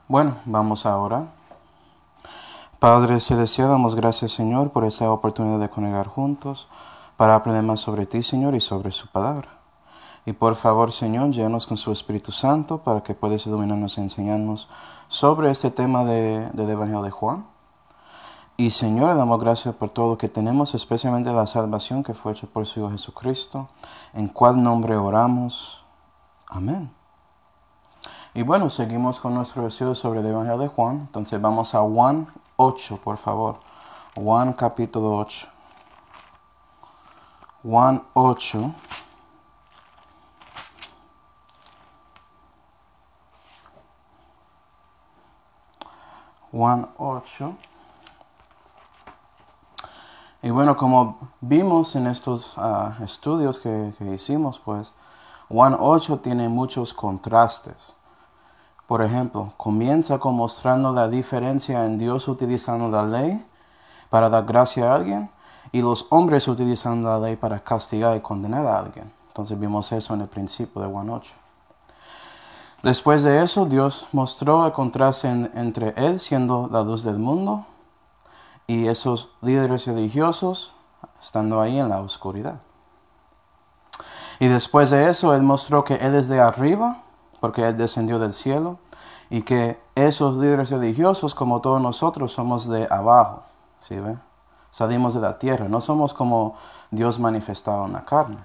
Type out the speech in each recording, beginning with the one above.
Bueno, vamos ahora. Padre Celestial, damos gracias, Señor, por esta oportunidad de congregar juntos para aprender más sobre ti, Señor, y sobre su palabra. Y por favor, Señor, llénanos con su Espíritu Santo para que puedas iluminarnos y enseñarnos sobre este tema del Evangelio de Juan. Y, Señor, le damos gracias por todo lo que tenemos, especialmente la salvación que fue hecha por su Hijo Jesucristo, en cual nombre oramos. Amén. Y bueno, seguimos con nuestro estudio sobre el Evangelio de Juan. Entonces vamos a Juan 8, por favor. Juan capítulo 8. Juan 8. Juan 8. Y bueno, como vimos en estos estudios que hicimos, pues Juan 8 tiene muchos contrastes. Por ejemplo, comienza con mostrando la diferencia en Dios utilizando la ley para dar gracia a alguien y los hombres utilizando la ley para castigar y condenar a alguien. Entonces vimos eso en el principio de Juan 8. Después de eso, Dios mostró el contraste entre Él siendo la luz del mundo y esos líderes religiosos estando ahí en la oscuridad. Y después de eso, Él mostró que Él es de arriba, porque Él descendió del cielo, y que esos líderes religiosos, como todos nosotros, somos de abajo, ¿sí ve? Salimos de la tierra, no somos como Dios manifestado en la carne.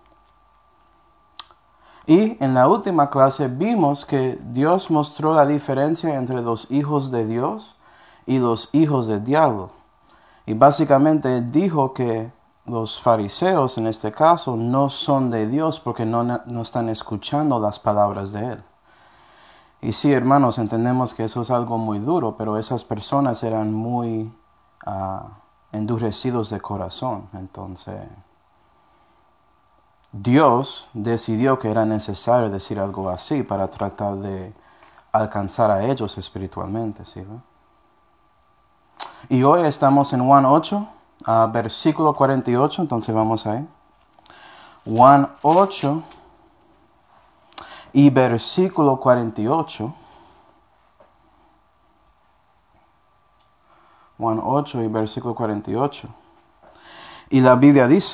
Y en la última clase vimos que Dios mostró la diferencia entre los hijos de Dios y los hijos del diablo. Y básicamente dijo que los fariseos, en este caso, no son de Dios porque no están escuchando las palabras de Él. Y sí, hermanos, entendemos que eso es algo muy duro, pero esas personas eran muy endurecidos de corazón. Entonces, Dios decidió que era necesario decir algo así para tratar de alcanzar a ellos espiritualmente, ¿sí? Y hoy estamos en Juan 8, versículo 48, entonces vamos ahí. Juan 8 y versículo 48. Juan 8 y versículo 48. Y la Biblia dice: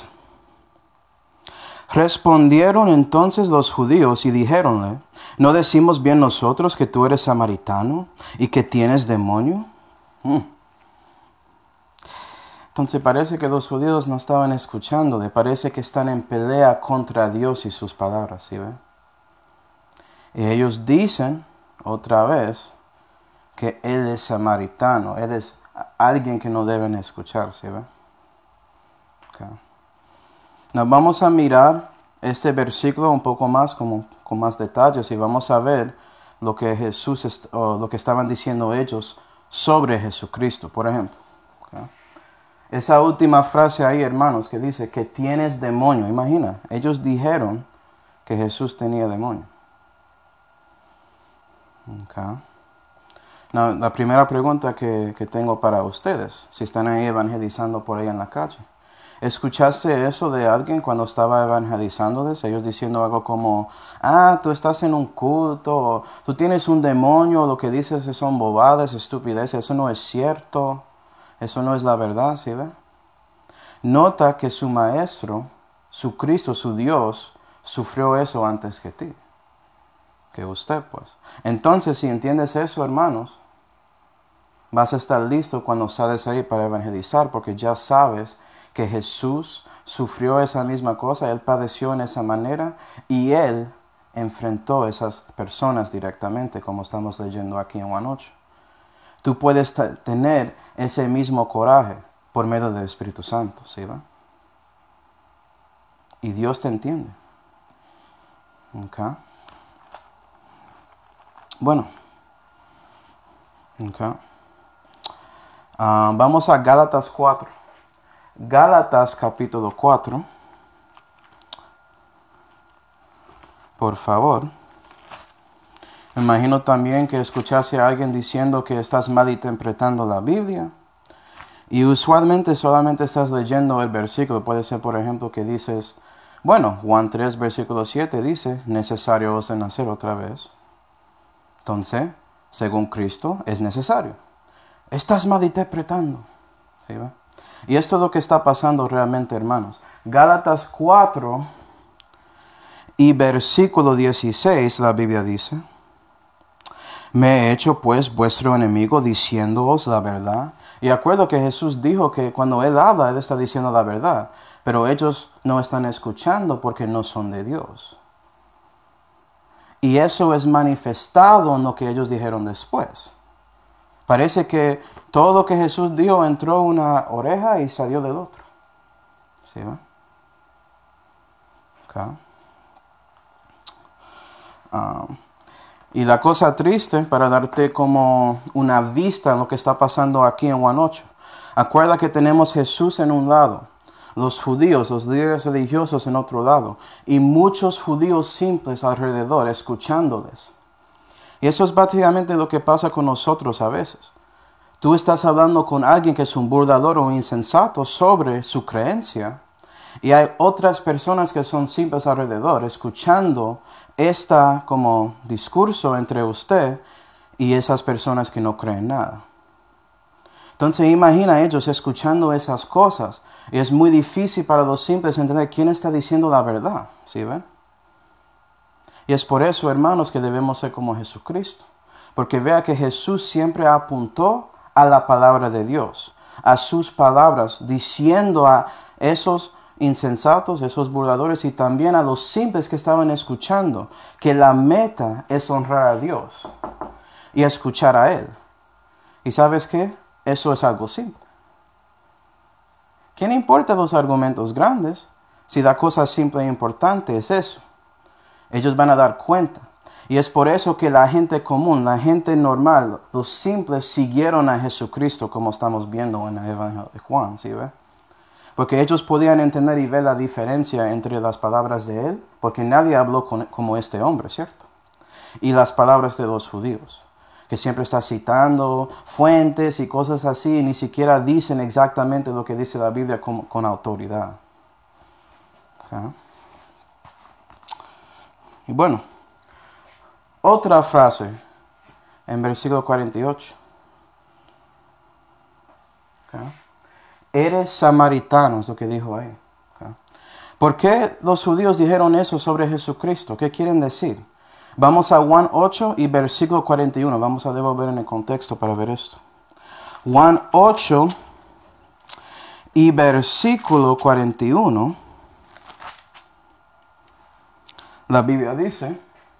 respondieron entonces los judíos y dijéronle: ¿no decimos bien nosotros que tú eres samaritano y que tienes demonio? Entonces parece que los judíos no estaban escuchándole, parece que están en pelea contra Dios y sus palabras, ¿sí ve? Y ellos dicen otra vez que Él es samaritano, Él es alguien que no deben escuchar, ¿sí ve? Okay. Nos vamos a mirar este versículo un poco más, con más detalles, y vamos a ver lo que lo que estaban diciendo ellos sobre Jesucristo, por ejemplo. Okay. Esa última frase ahí, hermanos, que dice que tienes demonio. Imagina, ellos dijeron que Jesús tenía demonio. Okay. Now, la primera pregunta que tengo para ustedes, si están ahí evangelizando por ahí en la calle. ¿Escuchaste eso de alguien cuando estaba evangelizándoles? Ellos diciendo algo como: tú estás en un culto, o tú tienes un demonio, lo que dices son bobadas, estupideces, eso no es cierto, eso no es la verdad, ¿sí ve? Nota que su maestro, su Cristo, su Dios, sufrió eso antes que ti, que usted, pues. Entonces, si entiendes eso, hermanos, vas a estar listo cuando sales ahí para evangelizar, porque ya sabes que Jesús sufrió esa misma cosa, Él padeció en esa manera y Él enfrentó a esas personas directamente, como estamos leyendo aquí en Juan 8. Tú puedes tener ese mismo coraje por medio del Espíritu Santo, ¿sí va? Y Dios te entiende. Okay. Bueno. Okay. Vamos a Gálatas 4. Gálatas capítulo 4. Por favor. Me imagino también que escuchaste a alguien diciendo que estás malinterpretando la Biblia. Y usualmente solamente estás leyendo el versículo. Puede ser, por ejemplo, que dices, bueno, Juan 3, versículo 7 dice, necesario os de nacer otra vez. Entonces, según Cristo, es necesario. Estás malinterpretando. ¿Sí, va? Y esto es lo que está pasando realmente, hermanos. Gálatas 4 y versículo 16, la Biblia dice: me he hecho pues vuestro enemigo diciéndoos la verdad. Y acuerdo que Jesús dijo que cuando Él habla, Él está diciendo la verdad. Pero ellos no están escuchando porque no son de Dios. Y eso es manifestado en lo que ellos dijeron después. Parece que todo lo que Jesús dijo entró una oreja y salió del otro. ¿Sí va? Okay. Y la cosa triste, para darte como una vista en lo que está pasando aquí en Juan 8. Acuerda que tenemos Jesús en un lado, los judíos, los líderes religiosos en otro lado, y muchos judíos simples alrededor escuchándoles. Y eso es básicamente lo que pasa con nosotros a veces. Tú estás hablando con alguien que es un burlador o insensato sobre su creencia, y hay otras personas que son simples alrededor escuchando como discurso entre usted y esas personas que no creen nada. Entonces imagina ellos escuchando esas cosas, y es muy difícil para los simples entender quién está diciendo la verdad. ¿Sí ven? Y es por eso, hermanos, que debemos ser como Jesucristo. Porque vea que Jesús siempre apuntó a la palabra de Dios, a sus palabras, diciendo a esos insensatos, esos burladores y también a los simples que estaban escuchando, que la meta es honrar a Dios y escuchar a Él. ¿Y sabes qué? Eso es algo simple. ¿Quién importa los argumentos grandes si la cosa simple e importante es eso? Ellos van a dar cuenta. Y es por eso que la gente común, la gente normal, los simples siguieron a Jesucristo, como estamos viendo en el Evangelio de Juan, ¿sí ve? Porque ellos podían entender y ver la diferencia entre las palabras de Él, porque nadie habló como este hombre, ¿cierto? Y las palabras de los judíos, que siempre está citando fuentes y cosas así, y ni siquiera dicen exactamente lo que dice la Biblia con autoridad. ¿Okay? Y bueno, otra frase en versículo 48. ¿Okay? Eres samaritano, es lo que dijo ahí. ¿Okay? ¿Por qué los judíos dijeron eso sobre Jesucristo? ¿Qué quieren decir? Vamos a Juan 8 y versículo 41. Vamos a devolver en el contexto para ver esto. Juan 8 y versículo 41. La Biblia dice: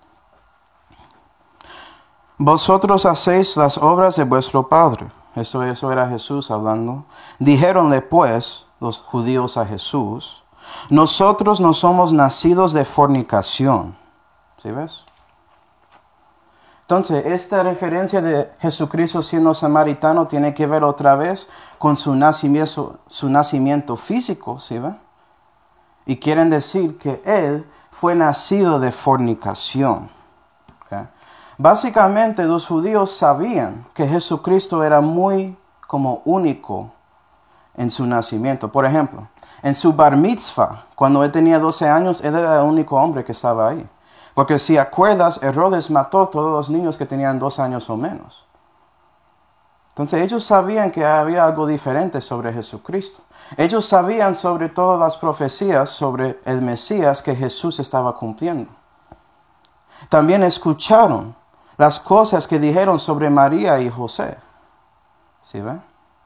vosotros hacéis las obras de vuestro padre. Eso era Jesús hablando. Dijéronle pues los judíos a Jesús: nosotros no somos nacidos de fornicación. ¿Sí ves? Entonces, esta referencia de Jesucristo siendo samaritano tiene que ver otra vez con su nacimiento físico, ¿sí ves? Y quieren decir que Él fue nacido de fornicación. ¿Okay? Básicamente los judíos sabían que Jesucristo era muy como único en su nacimiento. Por ejemplo, en su bar mitzvah, cuando él tenía 12 años, él era el único hombre que estaba ahí. Porque si acuerdas, Herodes mató a todos los niños que tenían 2 años o menos. Entonces ellos sabían que había algo diferente sobre Jesucristo. Ellos sabían sobre todas las profecías sobre el Mesías que Jesús estaba cumpliendo. También escucharon las cosas que dijeron sobre María y José. ¿Sí ven?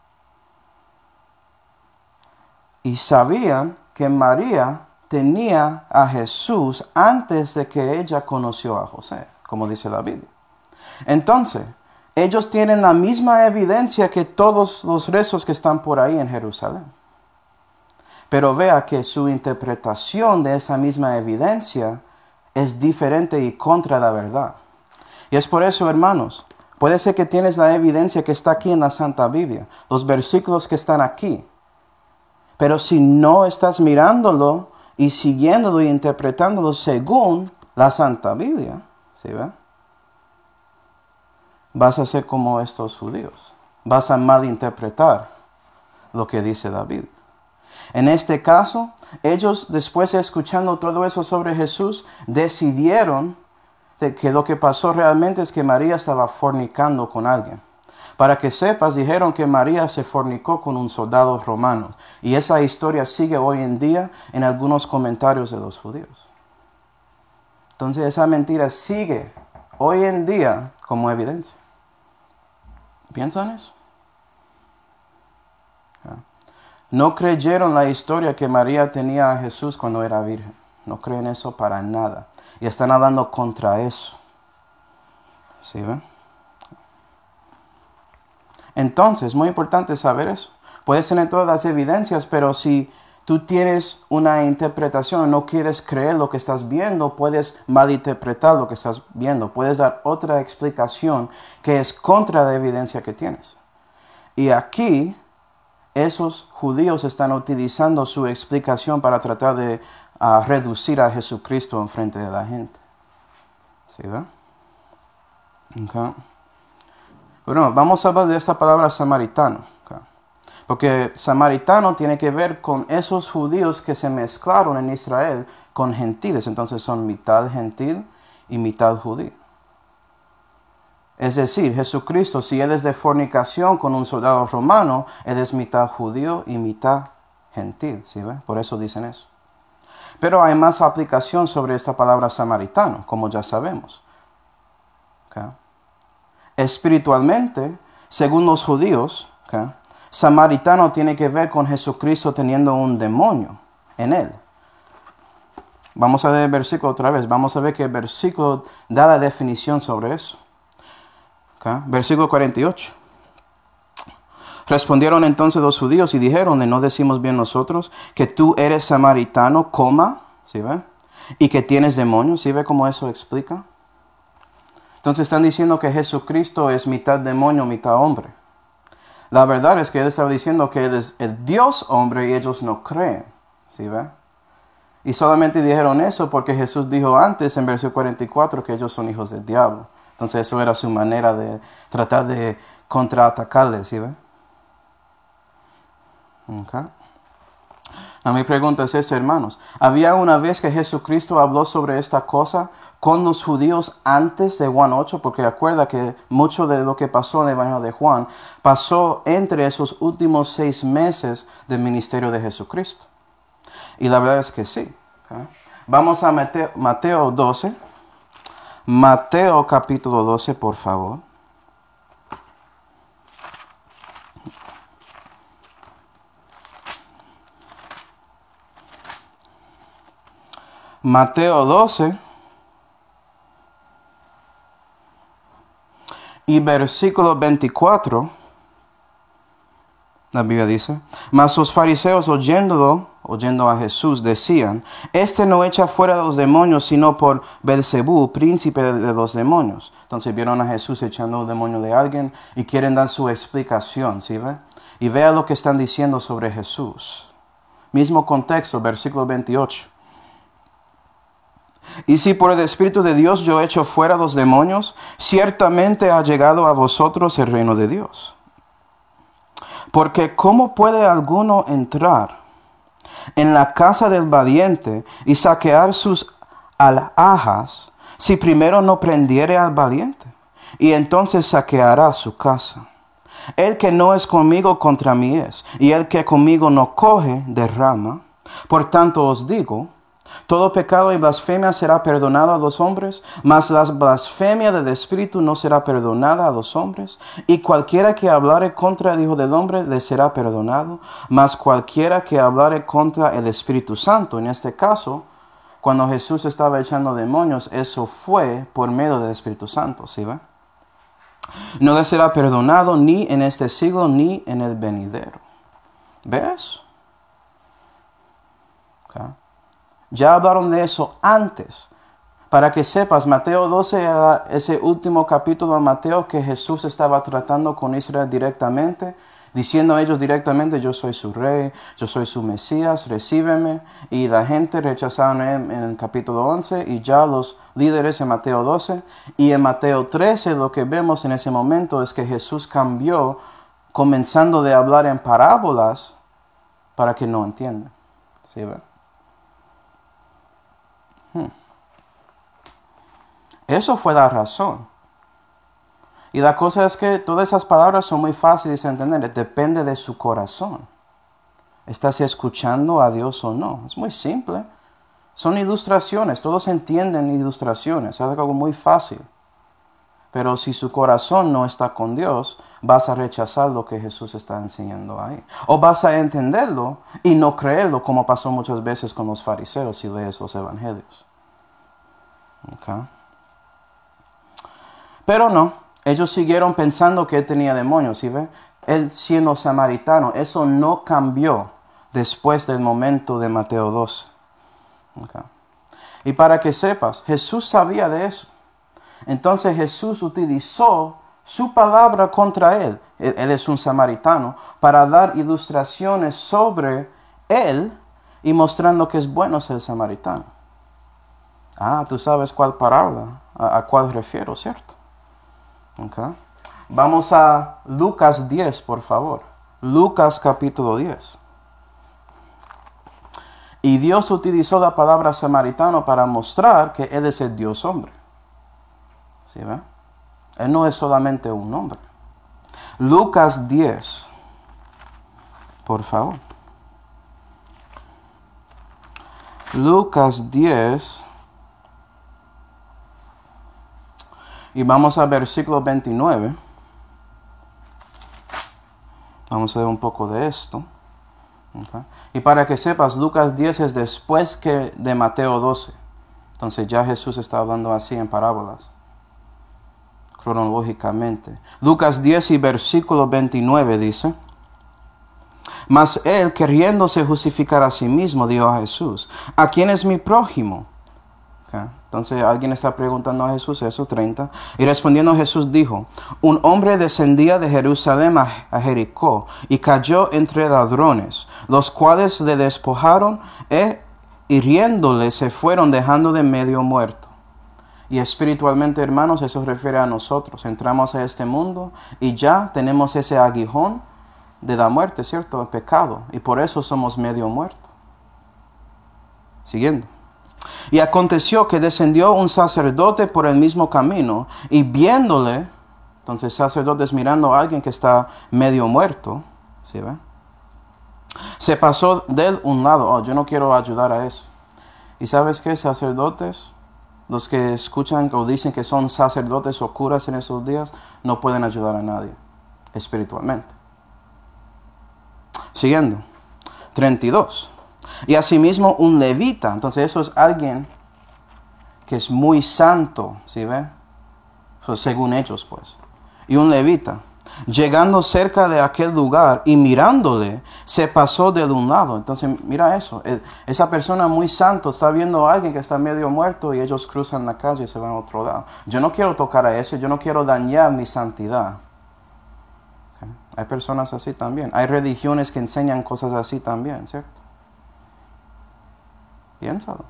Y sabían que María tenía a Jesús antes de que ella conoció a José, como dice la Biblia. Entonces, ellos tienen la misma evidencia que todos los restos que están por ahí en Jerusalén. Pero vea que su interpretación de esa misma evidencia es diferente y contra la verdad. Y es por eso, hermanos, puede ser que tienes la evidencia que está aquí en la Santa Biblia, los versículos que están aquí. Pero si no estás mirándolo y siguiéndolo y interpretándolo según la Santa Biblia, ¿sí ve? Vas a ser como estos judíos. Vas a malinterpretar lo que dice la Biblia. En este caso, ellos, después de escuchando todo eso sobre Jesús, decidieron de que lo que pasó realmente es que María estaba fornicando con alguien. Para que sepas, dijeron que María se fornicó con un soldado romano. Y esa historia sigue hoy en día en algunos comentarios de los judíos. Entonces esa mentira sigue hoy en día como evidencia. ¿Piensan en eso? No creyeron la historia que María tenía a Jesús cuando era virgen. No creen eso para nada. Y están hablando contra eso. ¿Sí ven? Entonces, es muy importante saber eso. Puedes tener todas las evidencias, pero si tú tienes una interpretación o no quieres creer lo que estás viendo, puedes malinterpretar lo que estás viendo. Puedes dar otra explicación que es contra la evidencia que tienes. Y aquí, esos judíos están utilizando su explicación para tratar de reducir a Jesucristo en frente de la gente. ¿Sí va? Okay. Bueno, vamos a hablar de esta palabra samaritano. Okay. Porque samaritano tiene que ver con esos judíos que se mezclaron en Israel con gentiles. Entonces son mitad gentil y mitad judío. Es decir, Jesucristo, si Él es de fornicación con un soldado romano, Él es mitad judío y mitad gentil. ¿Sí ve? Por eso dicen eso. Pero hay más aplicación sobre esta palabra samaritano, como ya sabemos. Okay. Espiritualmente, según los judíos, okay, samaritano tiene que ver con Jesucristo teniendo un demonio en Él. Vamos a ver el versículo otra vez. Vamos a ver que el versículo da la definición sobre eso. Okay. Versículo 48. Respondieron entonces los judíos y dijeron, ¿no decimos bien nosotros que tú eres samaritano, ¿sí ve? Y que tienes demonios? ¿Sí ve cómo eso explica? Entonces están diciendo que Jesucristo es mitad demonio, mitad hombre. La verdad es que Él estaba diciendo que Él es el Dios hombre y ellos no creen. ¿Sí ve? Y solamente dijeron eso porque Jesús dijo antes en versículo 44 que ellos son hijos del diablo. Entonces eso era su manera de tratar de contraatacarles, ¿sí ve? Okay. Mi pregunta es esta, hermanos. ¿Había una vez que Jesucristo habló sobre esta cosa con los judíos antes de Juan 8? Porque recuerda que mucho de lo que pasó en el Evangelio de Juan pasó entre esos últimos 6 meses del ministerio de Jesucristo. Y la verdad es que sí. Okay. Vamos a Mateo 12. Mateo capítulo 12, por favor. Mateo 12 y versículo 24, la Biblia dice, mas los fariseos oyendo a Jesús decían, este no echa fuera los demonios sino por Belzebú, príncipe de los demonios. Entonces vieron a Jesús echando el demonio de alguien y quieren dar su explicación, ¿sí ve? Y vea lo que están diciendo sobre Jesús. Mismo contexto, versículo 28. Y si por el Espíritu de Dios yo echo fuera los demonios, ciertamente ha llegado a vosotros el reino de Dios. Porque ¿cómo puede alguno entrar en la casa del valiente y saquear sus alhajas si primero no prendiere al valiente? Y entonces saqueará su casa. El que no es conmigo contra mí es, y el que conmigo no coge derrama. Por tanto os digo, todo pecado y blasfemia será perdonado a los hombres, mas la blasfemia del Espíritu no será perdonada a los hombres. Y cualquiera que hablare contra el Hijo del Hombre le será perdonado, mas cualquiera que hablare contra el Espíritu Santo, en este caso, cuando Jesús estaba echando demonios, eso fue por medio del Espíritu Santo, ¿sí ve? No le será perdonado ni en este siglo ni en el venidero. ¿Ves? Okay. Ya hablaron de eso antes. Para que sepas, Mateo 12 era ese último capítulo de Mateo que Jesús estaba tratando con Israel directamente, diciendo a ellos directamente, yo soy su rey, yo soy su Mesías, recíbeme. Y la gente rechazaron en el capítulo 11 y ya los líderes en Mateo 12. Y en Mateo 13 lo que vemos en ese momento es que Jesús cambió, comenzando de hablar en parábolas para que no entiendan. ¿Sí ve? Eso fue la razón. Y la cosa es que todas esas palabras son muy fáciles de entender. Depende de su corazón. ¿Estás escuchando a Dios o no? Es muy simple. Son ilustraciones. Todos entienden ilustraciones. Es algo muy fácil. Pero si su corazón no está con Dios, vas a rechazar lo que Jesús está enseñando ahí. O vas a entenderlo y no creerlo, como pasó muchas veces con los fariseos si lees los evangelios. Okay. Pero no, ellos siguieron pensando que él tenía demonios, ¿sí ve? Él siendo samaritano, eso no cambió después del momento de Mateo 12. Okay. Y para que sepas, Jesús sabía de eso. Entonces Jesús utilizó su palabra contra él. Él es un samaritano, para dar ilustraciones sobre él y mostrando que es bueno ser samaritano. Ah, tú sabes cuál palabra, a cuál refiero, ¿cierto? Okay. Vamos a Lucas 10, por favor. Lucas capítulo 10. Y Dios utilizó la palabra samaritano para mostrar que Él es el Dios hombre. ¿Sí ve? Él no es solamente un hombre. Lucas 10, por favor. Lucas 10. Y vamos al versículo 29. Vamos a ver un poco de esto. Okay. Y para que sepas, Lucas 10 es después de Mateo 12. Entonces ya Jesús está hablando así en parábolas, cronológicamente. Lucas 10 y versículo 29 dice: Mas él, queriéndose justificar a sí mismo, dijo a Jesús: ¿A quién es mi prójimo? Okay. Entonces alguien está preguntando a Jesús eso, 30. Y respondiendo Jesús dijo: Un hombre descendía de Jerusalén a Jericó y cayó entre ladrones, los cuales le despojaron e hiriéndole se fueron dejándole medio muerto. Y espiritualmente, hermanos, eso refiere a nosotros. Entramos a este mundo y ya tenemos ese aguijón de la muerte, ¿cierto? El pecado. Y por eso somos medio muertos. Siguiendo. Y aconteció que descendió un sacerdote por el mismo camino y viéndole, entonces sacerdotes mirando a alguien que está medio muerto, ¿sí ve? Se pasó de él un lado. Oh, yo no quiero ayudar a eso. ¿Y sabes qué? Sacerdotes, los que escuchan o dicen que son sacerdotes o curas en esos días, no pueden ayudar a nadie espiritualmente. Siguiendo. 32. Y asimismo un levita. Entonces eso es alguien que es muy santo, ¿sí ve? So, según ellos, pues. Y un levita, llegando cerca de aquel lugar y mirándole, se pasó del un lado. Entonces mira eso. Esa persona muy santo está viendo a alguien que está medio muerto y ellos cruzan la calle y se van a otro lado. Yo no quiero tocar a ese. Yo no quiero dañar mi santidad. Okay. Hay personas así también. Hay religiones que enseñan cosas así también, ¿cierto? Piénsalo.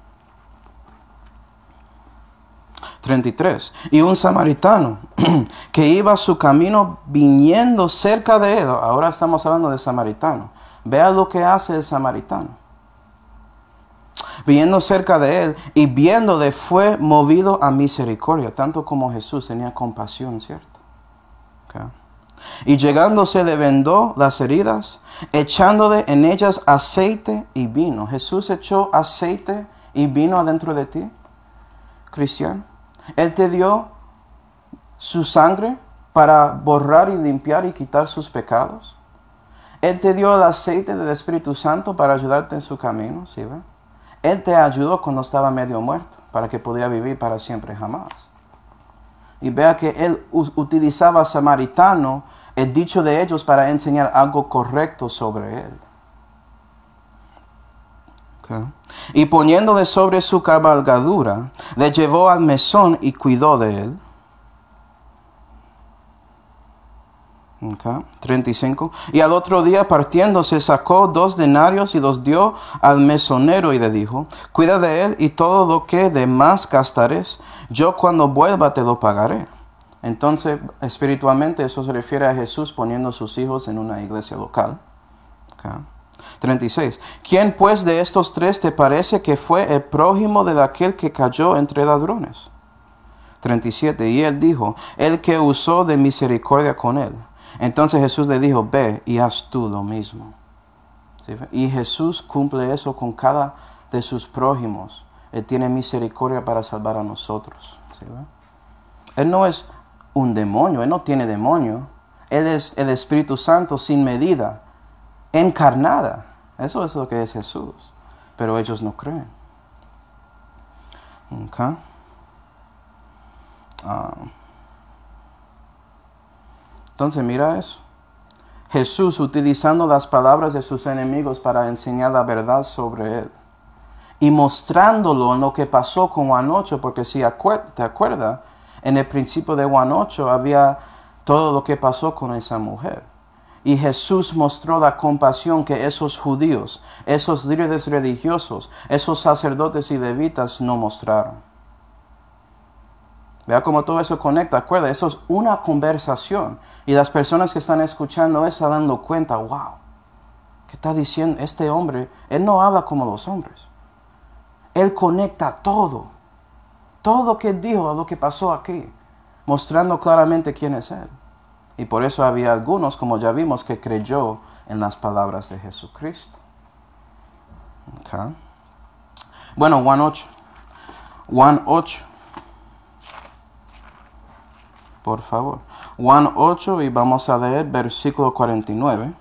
33. Y un samaritano que iba a su camino viniendo cerca de él. Ahora estamos hablando de samaritano. Vea lo que hace el samaritano. Viniendo cerca de él y viéndole fue movido a misericordia. Tanto como Jesús tenía compasión, ¿cierto? Okay. Y llegándose le vendó las heridas, echándole en ellas aceite y vino. Jesús echó aceite y vino adentro de ti, cristiano. Él te dio su sangre para borrar y limpiar y quitar sus pecados. Él te dio el aceite del Espíritu Santo para ayudarte en su camino, ¿sí ve? Él te ayudó cuando estaba medio muerto, para que pudiera vivir para siempre jamás. Y vea que él utilizaba samaritano, el dicho de ellos, para enseñar algo correcto sobre él. Okay. Y poniéndole sobre su cabalgadura, le llevó al mesón y cuidó de él. Okay. 35. Y al otro día partiéndose sacó 2 denarios y los dio al mesonero y le dijo: Cuida de él y todo lo que de más gastares, yo cuando vuelva te lo pagaré. Entonces, espiritualmente, eso se refiere a Jesús poniendo a sus hijos en una iglesia local. Okay. 36. ¿Quién pues de estos 3 te parece que fue el prójimo de aquel que cayó entre ladrones? 37. Y él dijo, el que usó de misericordia con él. Entonces Jesús le dijo, ve y haz tú lo mismo. ¿Sí? Y Jesús cumple eso con cada de sus prójimos. Él tiene misericordia para salvar a nosotros. ¿Sí? Él no es un demonio, Él no tiene demonio. Él es el Espíritu Santo sin medida, encarnada. Eso es lo que es Jesús. Pero ellos no creen. Okay. Entonces mira eso. Jesús utilizando las palabras de sus enemigos para enseñar la verdad sobre Él. Y mostrándolo en lo que pasó con Juan 8, porque si te acuerdas, en el principio de Juan 8 había todo lo que pasó con esa mujer. Y Jesús mostró la compasión que esos judíos, esos líderes religiosos, esos sacerdotes y levitas no mostraron. Vea cómo todo eso conecta, acuerda, eso es una conversación. Y las personas que están escuchando están dando cuenta, wow, ¿qué está diciendo este hombre? Él no habla como los hombres. Él conecta todo lo que él dijo a lo que pasó aquí, mostrando claramente quién es Él. Y por eso había algunos, como ya vimos, que creyó en las palabras de Jesucristo. Okay. Bueno, Juan 8. Juan 8. Por favor. Juan 8 y vamos a leer versículo 49.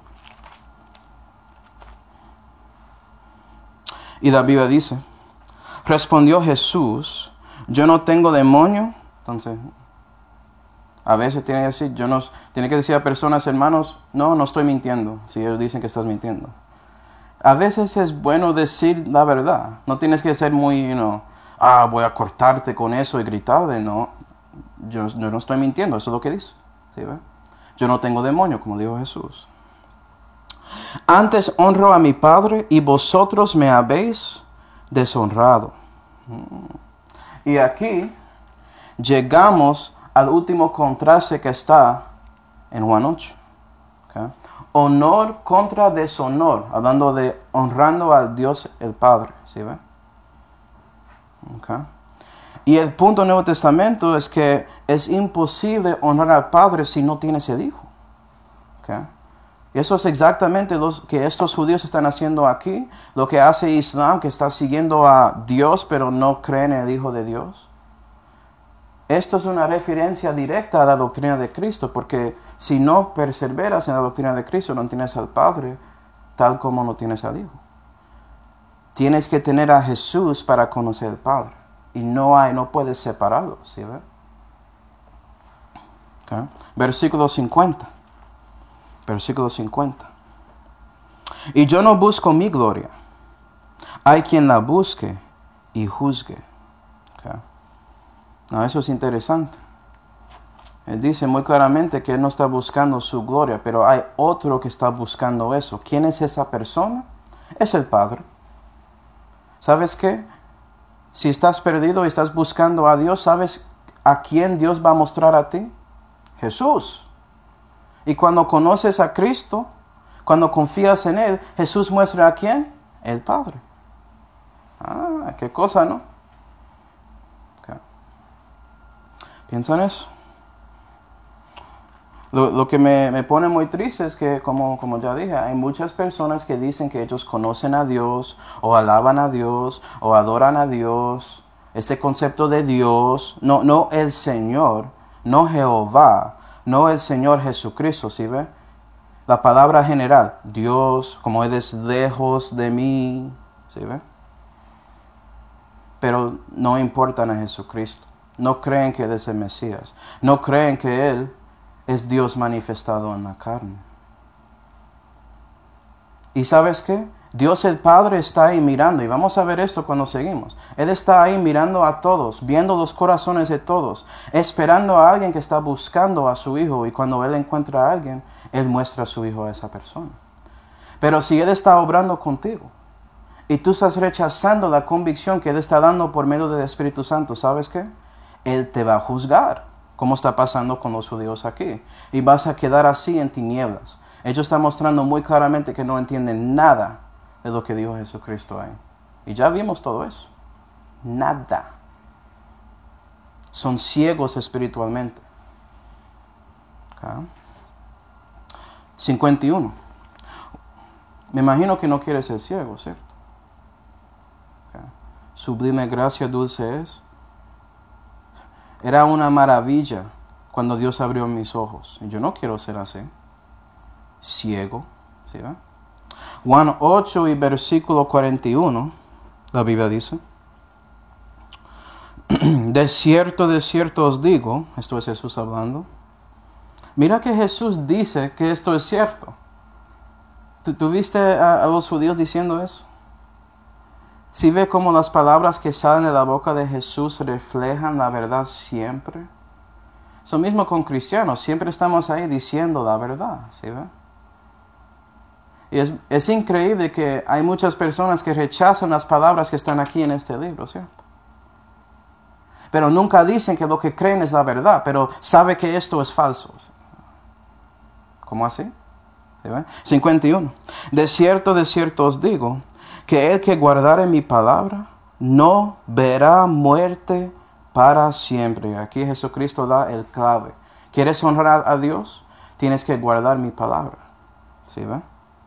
Y la Biblia dice, respondió Jesús, yo no tengo demonio. Entonces, a veces tiene que decir a personas, hermanos, no estoy mintiendo, si ellos dicen que estás mintiendo. A veces es bueno decir la verdad. No tienes que ser muy, voy a cortarte con eso y gritarle, no. Yo no estoy mintiendo, eso es lo que dice. ¿Sí, ve? Yo no tengo demonio, como dijo Jesús. Antes honro a mi Padre y vosotros me habéis deshonrado. Y aquí llegamos al último contraste que está en Juan 8. ¿Okay? Honor contra deshonor, hablando de honrando al Dios el Padre. ¿Sí ve? Okay. Y el punto del Nuevo Testamento es que es imposible honrar al Padre si no tienes el Hijo. Okay. Y eso es exactamente lo que estos judíos están haciendo aquí, lo que hace Islam, que está siguiendo a Dios pero no creen en el Hijo de Dios. Esto es una referencia directa a la doctrina de Cristo, porque si no perseveras en la doctrina de Cristo, no tienes al Padre tal como no tienes al Hijo. Tienes que tener a Jesús para conocer al Padre. Y no puedes separarlos, ¿sí ve? Okay. Versículo 50. Versículo 50. Y yo no busco mi gloria. Hay quien la busque y juzgue. Okay. No, eso es interesante. Él dice muy claramente que él no está buscando su gloria, pero hay otro que está buscando eso. ¿Quién es esa persona? Es el Padre. ¿Sabes qué? Si estás perdido y estás buscando a Dios, ¿sabes a quién Dios va a mostrar a ti? Jesús. Y cuando conoces a Cristo, cuando confías en Él, Jesús muestra a quién? El Padre. Qué cosa, ¿no? Okay. Piensa en eso. Lo que me pone muy triste es que, como ya dije, hay muchas personas que dicen que ellos conocen a Dios, o alaban a Dios, o adoran a Dios. Este concepto de Dios, no el Señor, no Jehová, no el Señor Jesucristo, ¿sí ve? La palabra general, Dios, como eres lejos de mí, ¿sí ve? Pero no importan a Jesucristo. No creen que Él es el Mesías. No creen que Él es Dios manifestado en la carne. ¿Y sabes qué? Dios el Padre está ahí mirando, y vamos a ver esto cuando seguimos. Él está ahí mirando a todos, viendo los corazones de todos, esperando a alguien que está buscando a su Hijo, y cuando Él encuentra a alguien, Él muestra a su Hijo a esa persona. Pero si Él está obrando contigo, y tú estás rechazando la convicción que Él está dando por medio del Espíritu Santo, ¿sabes qué? Él te va a juzgar, como está pasando con los judíos aquí. Y vas a quedar así en tinieblas. Ellos están mostrando muy claramente que no entienden nada de lo que dijo Jesucristo ahí. Y ya vimos todo eso. Nada. Son ciegos espiritualmente. Okay. 51. Me imagino que no quiere ser ciego, ¿cierto? Okay. Sublime gracia, dulce es. Era una maravilla cuando Dios abrió mis ojos. Yo no quiero ser así. Ciego. ¿Sí, va? Juan 8 y versículo 41, la Biblia dice: de cierto os digo, esto es Jesús hablando. Mira que Jesús dice que esto es cierto. ¿Tú viste a los judíos diciendo eso? ¿Sí ve cómo las palabras que salen de la boca de Jesús reflejan la verdad siempre? Eso mismo con cristianos, siempre estamos ahí diciendo la verdad, ¿sí ve? Y es increíble que hay muchas personas que rechazan las palabras que están aquí en este libro, ¿cierto? Pero nunca dicen que lo que creen es la verdad, pero sabe que esto es falso. ¿Cómo así? ¿Sí ve? 51. De cierto os digo, que el que guardare mi palabra no verá muerte para siempre. Aquí Jesucristo da el clave. ¿Quieres honrar a Dios? Tienes que guardar mi palabra. ¿Sí ve?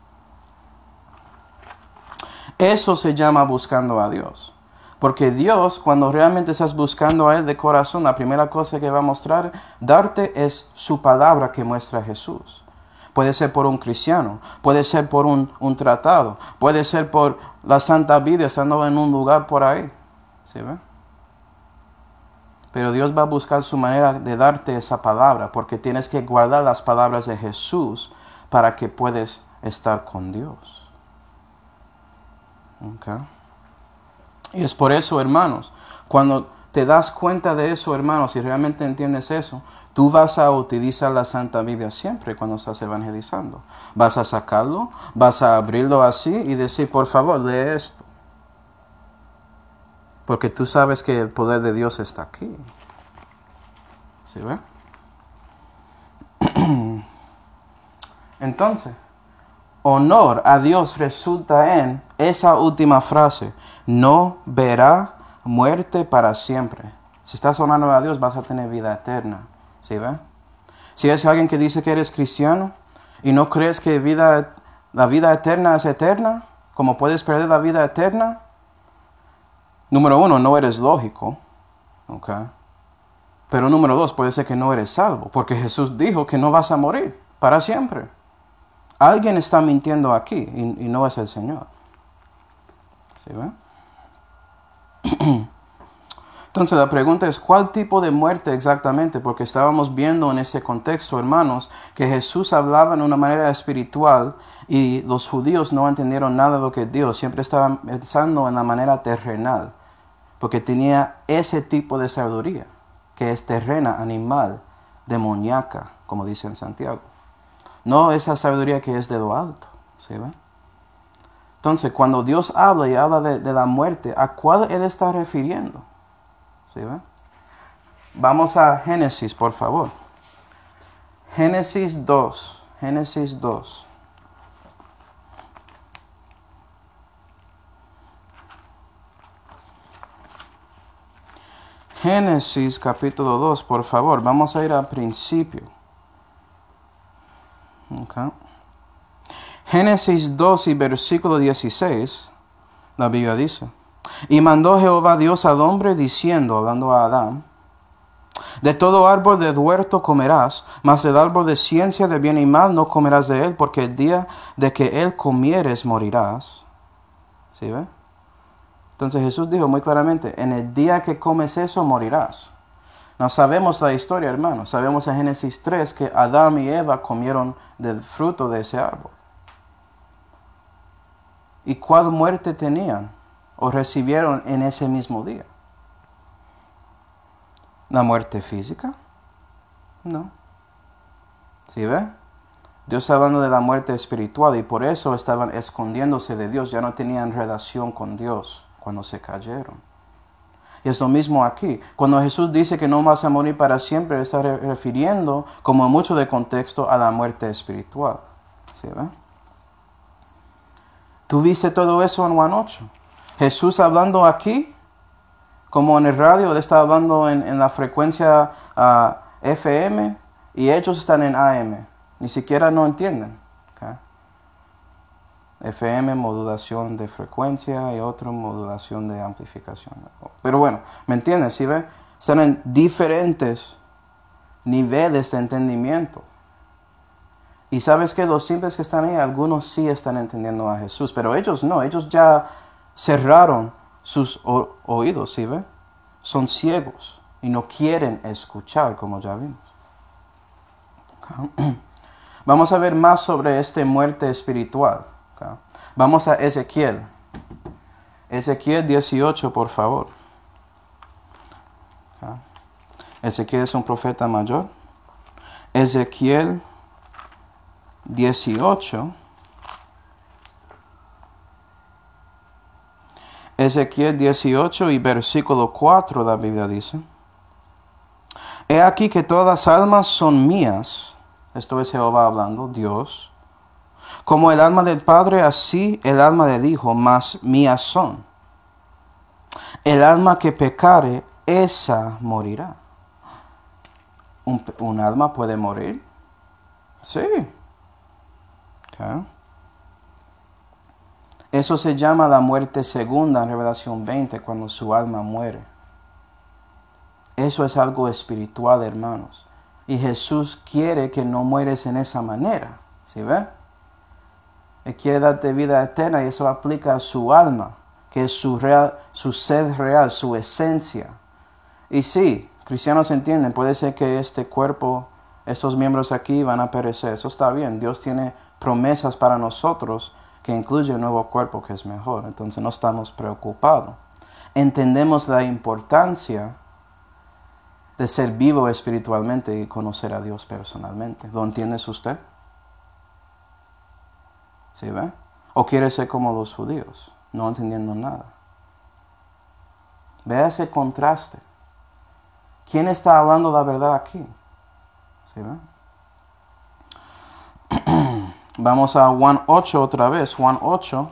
Eso se llama buscando a Dios. Porque Dios, cuando realmente estás buscando a Él de corazón, la primera cosa que va a mostrar, darte es su palabra que muestra a Jesús. Puede ser por un cristiano, puede ser por un tratado, puede ser por la Santa Biblia estando en un lugar por ahí. ¿Sí ve? Pero Dios va a buscar su manera de darte esa palabra, porque tienes que guardar las palabras de Jesús para que puedas estar con Dios. Okay. Y es por eso, hermanos, cuando te das cuenta de eso, hermanos, y realmente entiendes eso, tú vas a utilizar la Santa Biblia siempre cuando estás evangelizando. Vas a sacarlo, vas a abrirlo así y decir, por favor, lee esto. Porque tú sabes que el poder de Dios está aquí. ¿Sí ve? Entonces, honor a Dios resulta en esa última frase: no verá muerte para siempre. Si estás honrando a Dios, vas a tener vida eterna. ¿Sí ve? Si es alguien que dice que eres cristiano y no crees que la vida eterna es eterna, como puedes perder la vida eterna, número 1, no eres lógico. ¿Okay? Pero número 2, puede ser que no eres salvo, porque Jesús dijo que no vas a morir para siempre. Alguien está mintiendo aquí y no es el Señor. ¿Sí ve? Entonces la pregunta es, ¿cuál tipo de muerte exactamente? Porque estábamos viendo en ese contexto, hermanos, que Jesús hablaba de una manera espiritual y los judíos no entendieron nada de lo que Dios. Siempre estaban pensando en la manera terrenal, porque tenía ese tipo de sabiduría, que es terrena, animal, demoníaca, como dice en Santiago. No esa sabiduría que es de lo alto. ¿Sí ve? Entonces, cuando Dios habla y habla de la muerte, ¿a cuál Él está refiriendo? ¿Sí ve? Vamos a Génesis, por favor. Génesis 2. Génesis 2. Génesis capítulo 2, por favor. Vamos a ir al principio. Okay. Génesis 2 y versículo 16, la Biblia dice: y mandó Jehová Dios al hombre diciendo, hablando a Adán: de todo árbol del huerto comerás, mas del árbol de ciencia de bien y mal no comerás de él, porque el día de que él comieres morirás. ¿Sí ve? Entonces Jesús dijo muy claramente, en el día que comes eso morirás. No sabemos la historia, hermanos. Sabemos en Génesis 3 que Adán y Eva comieron del fruto de ese árbol. ¿Y cuál muerte tenían o recibieron en ese mismo día? ¿La muerte física? No. ¿Sí ve? Dios está hablando de la muerte espiritual y por eso estaban escondiéndose de Dios. Ya no tenían relación con Dios cuando se cayeron. Y es lo mismo aquí. Cuando Jesús dice que no vas a morir para siempre, está refiriendo, como mucho de contexto, a la muerte espiritual. ¿Sí ve? ¿Tú viste todo eso en Juan 8? Jesús hablando aquí Como en el radio, él está hablando en la frecuencia FM y ellos están en AM. Ni siquiera no entienden. ¿Okay? FM, modulación de frecuencia y otro, modulación de amplificación. Pero bueno, ¿me entiendes? ¿Sí ve? Están en diferentes niveles de entendimiento. Y sabes que los simples que están ahí, algunos sí están entendiendo a Jesús, pero ellos no, ellos ya cerraron sus oídos, ¿sí ve? Son ciegos y no quieren escuchar, como ya vimos. Okay. Vamos a ver más sobre esta muerte espiritual. Okay. Vamos a Ezequiel. Ezequiel 18, por favor. Okay. Ezequiel es un profeta mayor. Ezequiel 18. Ezequiel 18 y versículo 4, la Biblia dice: He aquí que todas las almas son mías. Esto es Jehová hablando, Dios. Como el alma del Padre, así el alma del Hijo, mas mías son. El alma que pecare, esa morirá. ¿Un alma puede morir? Sí. Okay. Eso se llama la muerte segunda en Revelación 20, cuando su alma muere. Eso es algo espiritual, hermanos. Y Jesús quiere que no mueres en esa manera. ¿Sí ve? Él quiere darte vida eterna y eso aplica a su alma, que es su ser real, su esencia. Y sí, cristianos entienden, puede ser que este cuerpo, estos miembros aquí van a perecer. Eso está bien. Dios tiene promesas para nosotros que incluye un nuevo cuerpo que es mejor. Entonces no estamos preocupados. Entendemos la importancia de ser vivo espiritualmente y conocer a Dios personalmente. ¿Lo entiende usted? ¿Sí ve? ¿O quiere ser como los judíos, no entendiendo nada? Vea ese contraste. ¿Quién está hablando la verdad aquí? ¿Sí ve? Vamos a Juan 8 otra vez. Juan 8.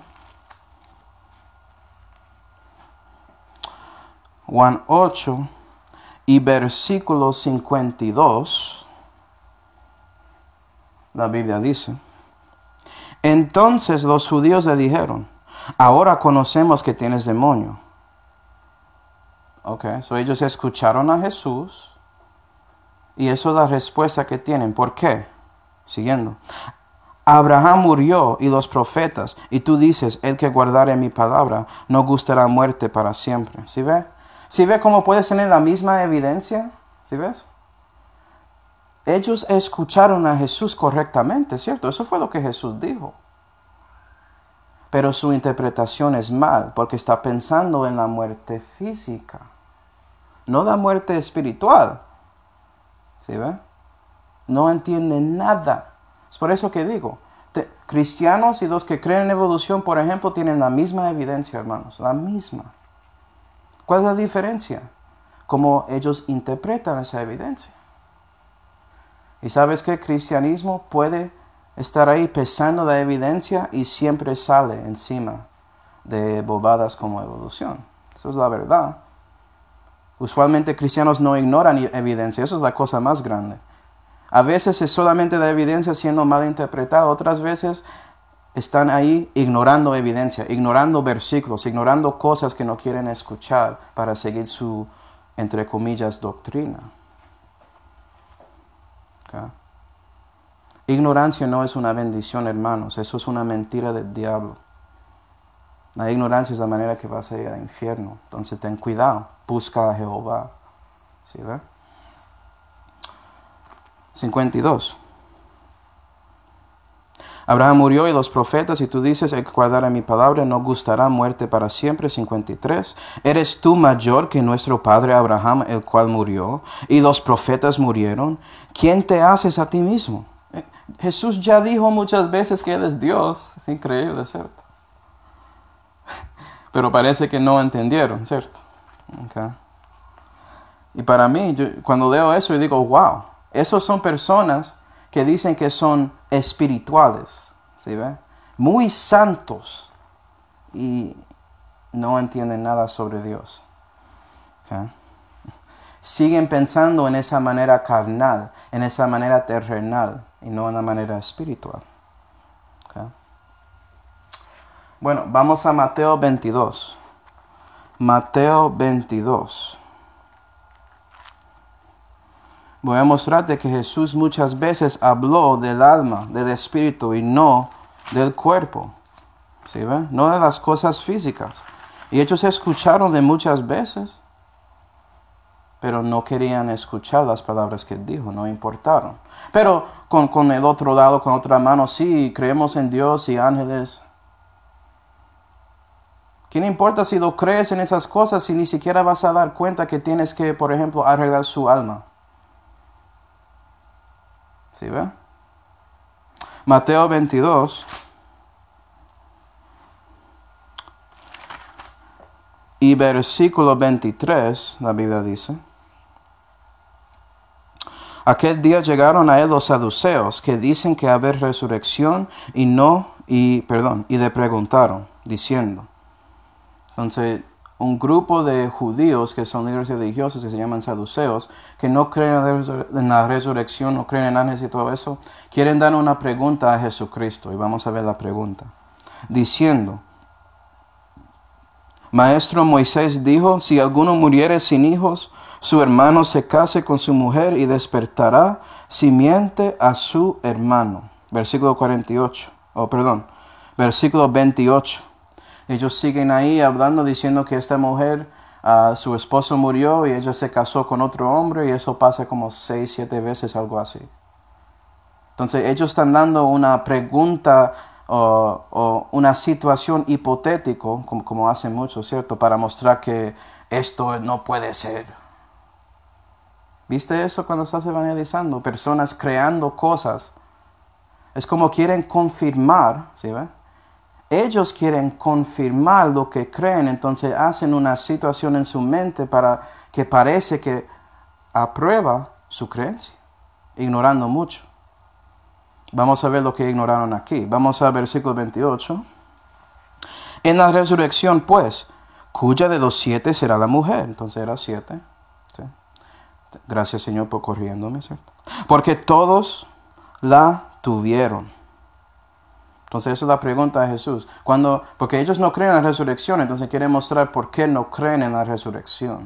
Juan 8 y versículo 52. La Biblia dice: Entonces los judíos le dijeron: Ahora conocemos que tienes demonio. Ok, so ellos escucharon a Jesús y eso es la respuesta que tienen. ¿Por qué? Siguiendo. Abraham murió y los profetas, y tú dices: el que guardare mi palabra no gustará muerte para siempre. ¿Sí ve? ¿Sí ve cómo puedes tener la misma evidencia? ¿Sí ves? Ellos escucharon a Jesús correctamente, ¿cierto? Eso fue lo que Jesús dijo. Pero su interpretación es mal, porque está pensando en la muerte física, no la muerte espiritual. ¿Sí ve? No entienden nada. Es por eso que digo, cristianos y los que creen en evolución, por ejemplo, tienen la misma evidencia, hermanos, la misma. ¿Cuál es la diferencia? Cómo ellos interpretan esa evidencia. Y sabes que el cristianismo puede estar ahí pesando la evidencia y siempre sale encima de bobadas como evolución. Eso es la verdad. Usualmente cristianos no ignoran evidencia, eso es la cosa más grande. A veces es solamente la evidencia siendo mal interpretada, otras veces están ahí ignorando evidencia, ignorando versículos, ignorando cosas que no quieren escuchar para seguir su, entre comillas, doctrina. Okay. Ignorancia no es una bendición, hermanos, eso es una mentira del diablo. La ignorancia es la manera que vas a ir al infierno. Entonces ten cuidado, busca a Jehová. ¿Sí ve? 52. Abraham murió y los profetas, y tú dices: el que guardara mi palabra no gustará muerte para siempre. 53. ¿Eres tú mayor que nuestro padre Abraham, el cual murió, y los profetas murieron? ¿Quién te haces a ti mismo? Jesús ya dijo muchas veces que Él es Dios. Es increíble, ¿cierto? Pero parece que no entendieron, ¿cierto? Okay. Y para mí, cuando leo eso, yo digo: wow, esos son personas que dicen que son espirituales, ¿sí ve? Muy santos y no entienden nada sobre Dios. ¿ok? Siguen pensando en esa manera carnal, en esa manera terrenal, y no en la manera espiritual. ¿Ok? Bueno, vamos a Mateo 22. Mateo 22. Voy a mostrarte que Jesús muchas veces habló del alma, del espíritu y no del cuerpo. ¿Sí ven? No de las cosas físicas. Y ellos escucharon de muchas veces, pero no querían escuchar las palabras que él dijo, no importaron. Pero con el otro lado, con otra mano, sí, creemos en Dios y ángeles. ¿Quién importa si lo crees en esas cosas si ni siquiera vas a dar cuenta que tienes que, por ejemplo, arreglar su alma? ¿Sí ve? Mateo 22. Y versículo 23, la Biblia dice: aquel día llegaron a él los saduceos, que dicen que haber resurrección, y le preguntaron, diciendo. Entonces, un grupo de judíos que son líderes religiosos, que se llaman saduceos, que no creen en la resurrección, no creen en ángeles y todo eso, quieren dar una pregunta a Jesucristo. Y vamos a ver la pregunta. Diciendo: Maestro, Moisés dijo, si alguno muriere sin hijos, su hermano se case con su mujer y despertará simiente a su hermano. Versículo 28. Ellos siguen ahí hablando, diciendo que esta mujer, su esposo murió y ella se casó con otro hombre, y eso pasa como 6, 7 veces, algo así. Entonces ellos están dando una pregunta o una situación hipotética, como hacen muchos, ¿cierto? Para mostrar que esto no puede ser. ¿Viste eso cuando estás evangelizando? Personas creando cosas. Es como quieren confirmar, ¿sí ve? Ellos quieren confirmar lo que creen, entonces hacen una situación en su mente para que parece que aprueba su creencia, ignorando mucho. Vamos a ver lo que ignoraron aquí. Vamos al versículo 28. En la resurrección, pues, cuya de los 7 será la mujer. Entonces era 7. ¿Sí? Gracias, Señor, por corrigiéndome, ¿cierto? Porque todos la tuvieron. Entonces esa es la pregunta de Jesús. Porque ellos no creen en la resurrección, entonces quieren mostrar por qué no creen en la resurrección.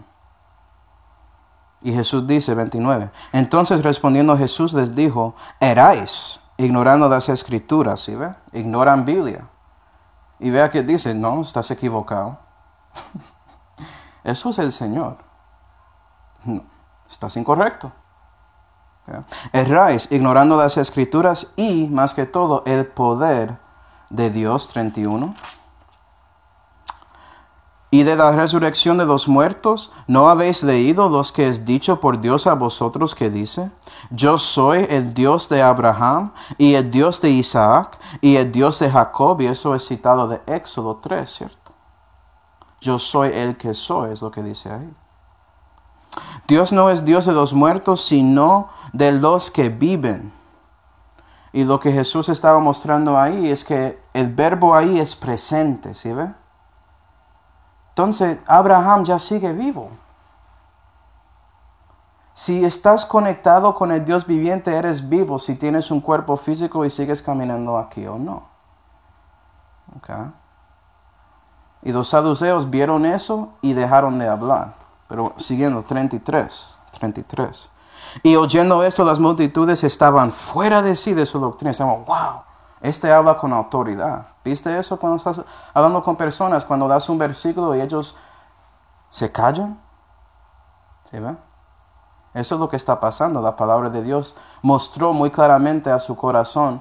Y Jesús dice, 29. Entonces respondiendo Jesús les dijo: eráis ignorando las escrituras, ¿sí ve? Ignoran Biblia. Y vea que dice: no, estás equivocado. Eso es el Señor. No, estás incorrecto. Erráis ignorando las escrituras y, más que todo, el poder de Dios. 31. Y de la resurrección de los muertos, ¿no habéis leído los que es dicho por Dios a vosotros, que dice: yo soy el Dios de Abraham, y el Dios de Isaac, y el Dios de Jacob? Y eso es citado de Éxodo 3, ¿cierto? Yo soy el que soy, es lo que dice ahí. Dios no es Dios de los muertos, sino de los que viven. Y lo que Jesús estaba mostrando ahí es que el verbo ahí es presente, ¿sí ve? Entonces, Abraham ya sigue vivo. Si estás conectado con el Dios viviente, eres vivo si tienes un cuerpo físico y sigues caminando aquí o no. Okay. Y los saduceos vieron eso y dejaron de hablar. Pero siguiendo, 33. Y oyendo esto, las multitudes estaban fuera de sí de su doctrina. Estaban, wow, este habla con autoridad. ¿Viste eso cuando estás hablando con personas? Cuando das un versículo y ellos se callan. ¿Sí ve? Eso es lo que está pasando. La palabra de Dios mostró muy claramente a su corazón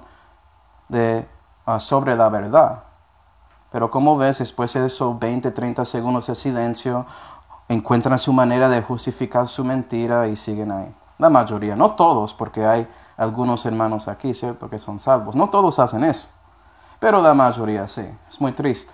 sobre la verdad. Pero como ves, después de esos 20, 30 segundos de silencio, encuentran su manera de justificar su mentira y siguen ahí. La mayoría, no todos, porque hay algunos hermanos aquí, ¿cierto?, que son salvos. No todos hacen eso, pero la mayoría sí. Es muy triste.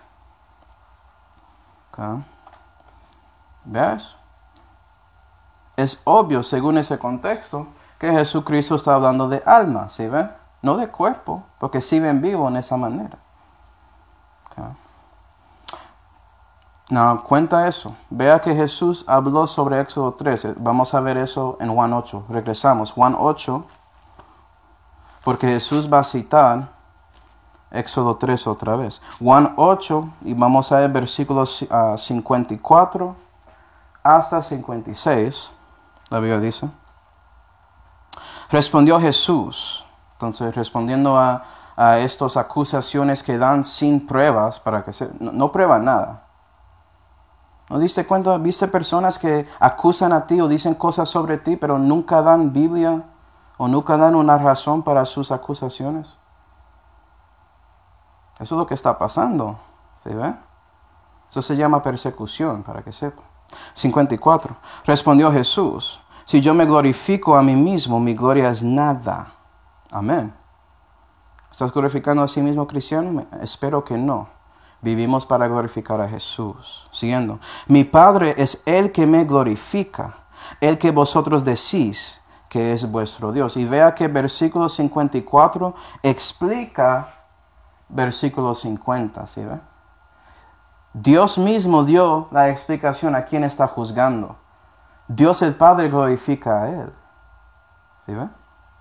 Okay. ¿Ves? Es obvio, según ese contexto, que Jesucristo está hablando de alma, ¿sí ven? No de cuerpo, porque siguen vivos en esa manera. Okay. No, cuenta eso. Vea que Jesús habló sobre Éxodo 13. Vamos a ver eso en Juan 8. Regresamos. Juan 8, porque Jesús va a citar Éxodo 3 otra vez. Juan 8, y vamos a ver versículos 54 hasta 56. La Biblia dice. Respondió Jesús. Entonces, respondiendo a estas acusaciones que dan sin pruebas, para que no prueban nada. ¿No diste cuenta? ¿Viste personas que acusan a ti o dicen cosas sobre ti, pero nunca dan Biblia o nunca dan una razón para sus acusaciones? Eso es lo que está pasando. ¿Sí ve? Eso se llama persecución, para que sepa. 54. Respondió Jesús: si yo me glorifico a mí mismo, mi gloria es nada. Amén. ¿Estás glorificando a sí mismo, cristiano? Espero que no. Vivimos para glorificar a Jesús. Siguiendo. Mi Padre es el que me glorifica, el que vosotros decís que es vuestro Dios. Y vea que versículo 54 explica versículo 50. ¿Sí ve? Dios mismo dio la explicación a quien está juzgando. Dios el Padre glorifica a Él. ¿Sí ve?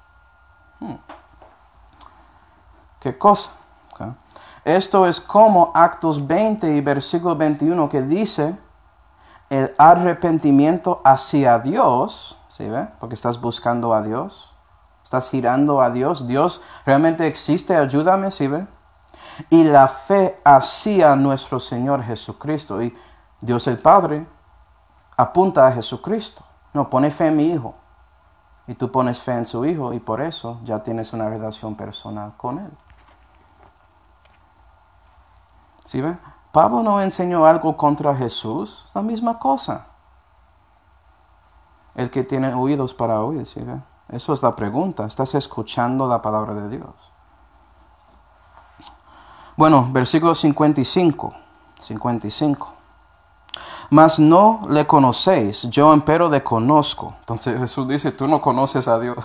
¿Qué cosa? Okay. Esto es como Actos 20 y versículo 21 que dice el arrepentimiento hacia Dios. ¿Sí ve? Porque estás buscando a Dios. Estás girando a Dios. Dios realmente existe. Ayúdame. ¿Sí ve? Y la fe hacia nuestro Señor Jesucristo. Y Dios el Padre apunta a Jesucristo. No, pone fe en mi Hijo. Y tú pones fe en su Hijo y por eso ya tienes una relación personal con Él. ¿Sí ve? Pablo no enseñó algo contra Jesús. Es la misma cosa. El que tiene oídos para oír. ¿Sí ve? Eso es la pregunta. ¿Estás escuchando la palabra de Dios? Bueno, versículo 55. Mas no le conocéis, yo empero le conozco. Entonces Jesús dice, tú no conoces a Dios.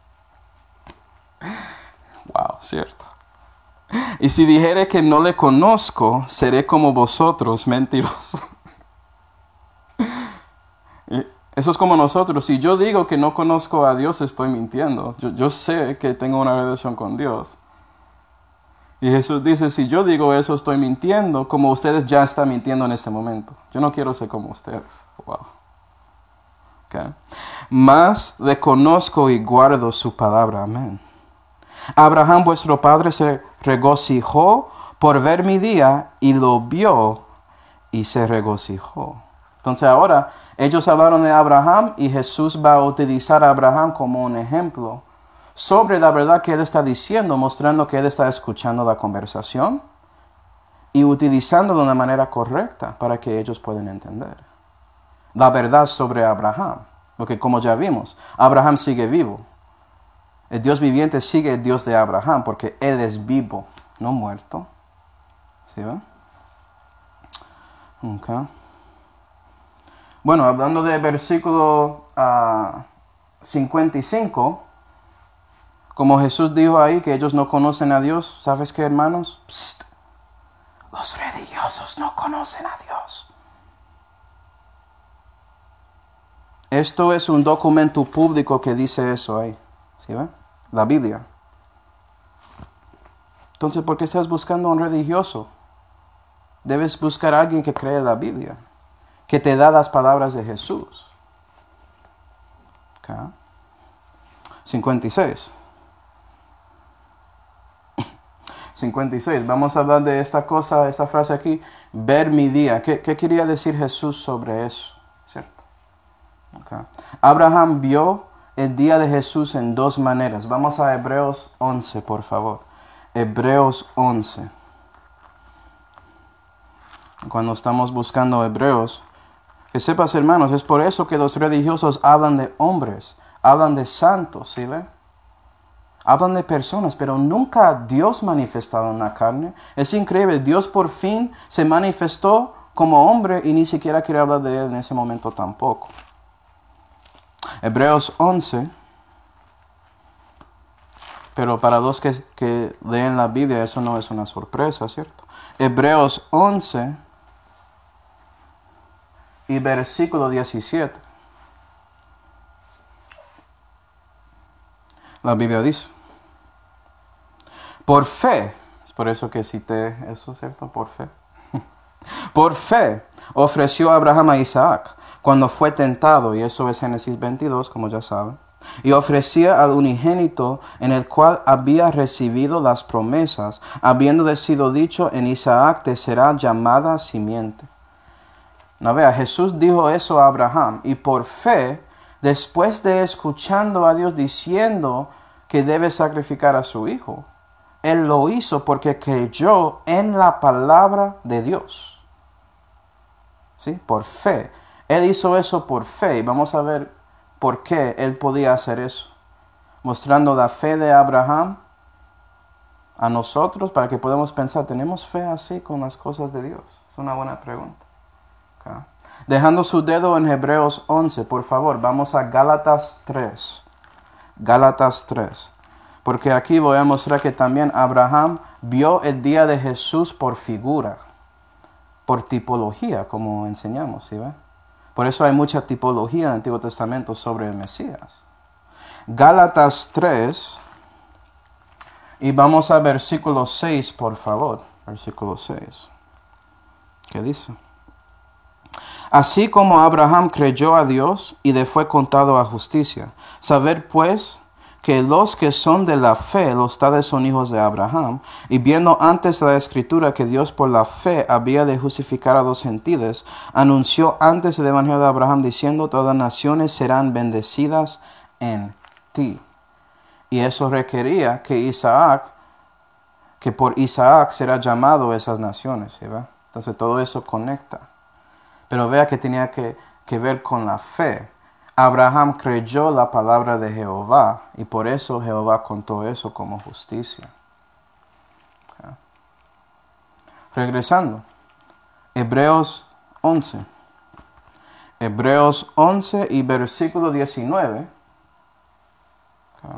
Wow, cierto. Y si dijere que no le conozco, seré como vosotros, mentirosos. Eso es como nosotros. Si yo digo que no conozco a Dios, estoy mintiendo. Yo sé que tengo una relación con Dios. Y Jesús dice, si yo digo eso, estoy mintiendo, como ustedes ya están mintiendo en este momento. Yo no quiero ser como ustedes. Wow. Okay. Mas le conozco y guardo su palabra. Amén. Abraham, vuestro padre, se regocijó por ver mi día y lo vio y se regocijó. Entonces ahora ellos hablaron de Abraham y Jesús va a utilizar a Abraham como un ejemplo sobre la verdad que él está diciendo, mostrando que él está escuchando la conversación y utilizándolo de una manera correcta para que ellos puedan entender la verdad sobre Abraham. Porque como ya vimos, Abraham sigue vivo. El Dios viviente sigue el Dios de Abraham porque él es vivo, no muerto. ¿Sí ve? Okay. Bueno, hablando del versículo 55, como Jesús dijo ahí que ellos no conocen a Dios, ¿sabes qué, hermanos? Psst. Los religiosos no conocen a Dios. Esto es un documento público que dice eso ahí. ¿Sí ve? La Biblia. Entonces, ¿por qué estás buscando a un religioso? Debes buscar a alguien que cree en la Biblia, que te da las palabras de Jesús. Okay. 56. Vamos a hablar de esta cosa, esta frase aquí, ver mi día. ¿Qué quería decir Jesús sobre eso? ¿Cierto? Okay. Abraham vio el día de Jesús en dos maneras. Vamos a Hebreos 11, por favor. Hebreos 11. Cuando estamos buscando Hebreos, que sepas, hermanos, es por eso que los religiosos hablan de hombres, hablan de santos, ¿sí ve? Hablan de personas, pero nunca Dios manifestado en la carne. Es increíble, Dios por fin se manifestó como hombre y ni siquiera quiere hablar de él en ese momento tampoco. Hebreos 11, pero para los que leen la Biblia eso no es una sorpresa, ¿cierto? Hebreos 11, y versículo 17. La Biblia dice, por fe, es por eso que cité eso, ¿cierto? Por fe. Por fe ofreció Abraham a Isaac cuando fue tentado, y eso es Génesis 22, como ya saben, y ofrecía al unigénito en el cual había recibido las promesas, habiendo sido dicho, en Isaac te será llamada simiente. No vea, Jesús dijo eso a Abraham, y por fe, después de escuchando a Dios diciendo que debe sacrificar a su hijo, él lo hizo porque creyó en la palabra de Dios. ¿Sí? Por fe. Él hizo eso por fe. Y vamos a ver por qué él podía hacer eso. Mostrando la fe de Abraham a nosotros para que podamos pensar, ¿tenemos fe así con las cosas de Dios? Es una buena pregunta. Okay. Dejando su dedo en Hebreos 11, por favor, vamos a Gálatas 3. Gálatas 3. Porque aquí voy a mostrar que también Abraham vio el día de Jesús por figura, por tipología, como enseñamos, ¿sí ve? Por eso hay mucha tipología en el Antiguo Testamento sobre el Mesías. Gálatas 3, y vamos a versículo 6, por favor. Versículo 6. ¿Qué dice? Así como Abraham creyó a Dios y le fue contado a justicia. Saber pues que los que son de la fe, los tales son hijos de Abraham, y viendo antes la Escritura que Dios por la fe había de justificar a los gentiles, anunció antes el Evangelio de Abraham diciendo, todas naciones serán bendecidas en ti. Y eso requería que por Isaac será llamado esas naciones, ¿sí ve? Entonces todo eso conecta. Pero vea que tenía que ver con la fe. Abraham creyó la palabra de Jehová y por eso Jehová contó eso como justicia. Okay. Regresando. Hebreos 11. Hebreos 11 y versículo 19. Okay.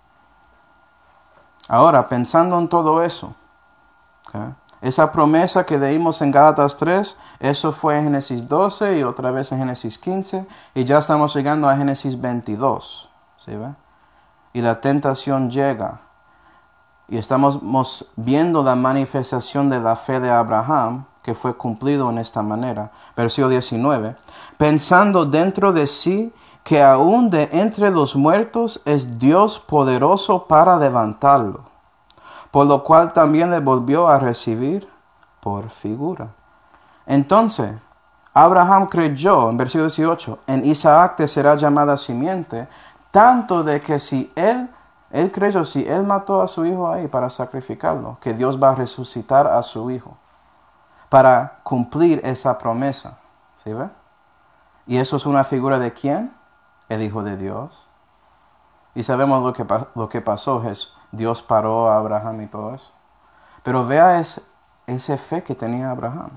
Ahora, pensando en todo eso, okay, esa promesa que leímos en Gálatas 3, eso fue en Génesis 12 y otra vez en Génesis 15, y ya estamos llegando a Génesis 22, ¿sí ve? Y la tentación llega, y estamos viendo la manifestación de la fe de Abraham, que fue cumplido en esta manera. Versículo 19, pensando dentro de sí que aún de entre los muertos es Dios poderoso para levantarlo, por lo cual también le volvió a recibir por figura. Entonces, Abraham creyó, en versículo 18, en Isaac te será llamada simiente, tanto de que si él creyó, si él mató a su hijo ahí para sacrificarlo, que Dios va a resucitar a su hijo, para cumplir esa promesa. ¿Sí ve? Y eso es una figura de ¿quién? El Hijo de Dios. Y sabemos lo que pasó, Dios paró a Abraham y todo eso. Pero vea esa fe que tenía Abraham.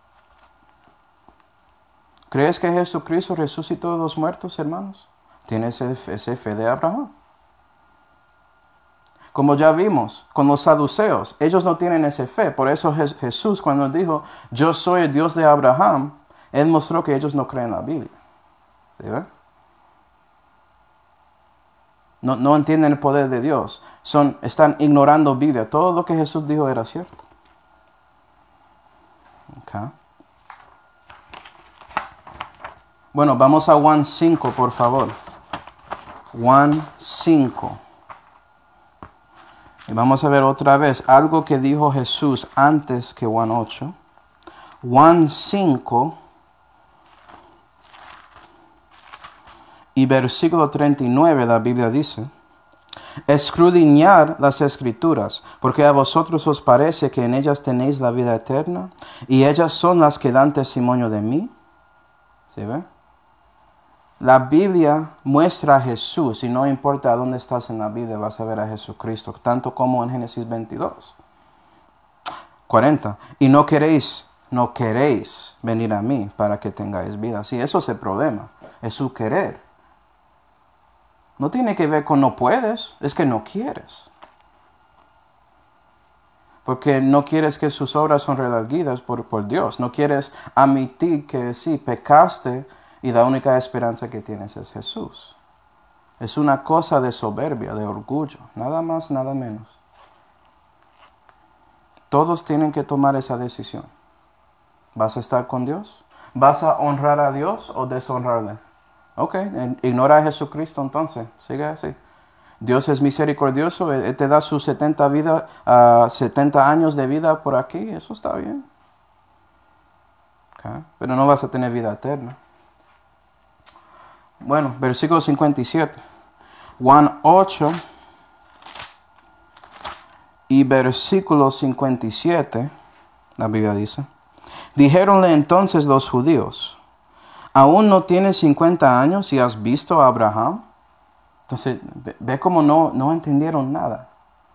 ¿Crees que Jesucristo resucitó de los muertos, hermanos? Tiene esa fe de Abraham. Como ya vimos con los saduceos, ellos no tienen esa fe. Por eso Jesús, cuando dijo, yo soy el Dios de Abraham, Él mostró que ellos no creen en la Biblia. ¿Sí ve? No entienden el poder de Dios. Están ignorando Biblia. Todo lo que Jesús dijo era cierto. Okay. Bueno, vamos a Juan 5, por favor. Juan 5. Y vamos a ver otra vez algo que dijo Jesús antes que Juan 8. Juan 5 y versículo 39, la Biblia dice, escudriñad las Escrituras, porque a vosotros os parece que en ellas tenéis la vida eterna, y ellas son las que dan testimonio de mí. ¿Sí ve? La Biblia muestra a Jesús, y no importa a dónde estás en la Biblia, vas a ver a Jesucristo, tanto como en Génesis 22. 40. Y no queréis venir a mí para que tengáis vida. Sí, eso es el problema, es su querer. No tiene que ver con no puedes, es que no quieres. Porque no quieres que sus obras son redarguidas por Dios. No quieres admitir que sí, pecaste y la única esperanza que tienes es Jesús. Es una cosa de soberbia, de orgullo. Nada más, nada menos. Todos tienen que tomar esa decisión. ¿Vas a estar con Dios? ¿Vas a honrar a Dios o deshonrarle? Ok, ignora a Jesucristo entonces. Sigue así. Dios es misericordioso, Él te da sus 70 años de vida por aquí, eso está bien. Okay. Pero no vas a tener vida eterna. Bueno, versículo 57. Juan 8 y versículo 57, la Biblia dice. Dijéronle entonces los judíos, ¿aún no tienes 50 años y has visto a Abraham? Entonces, ve cómo no entendieron nada.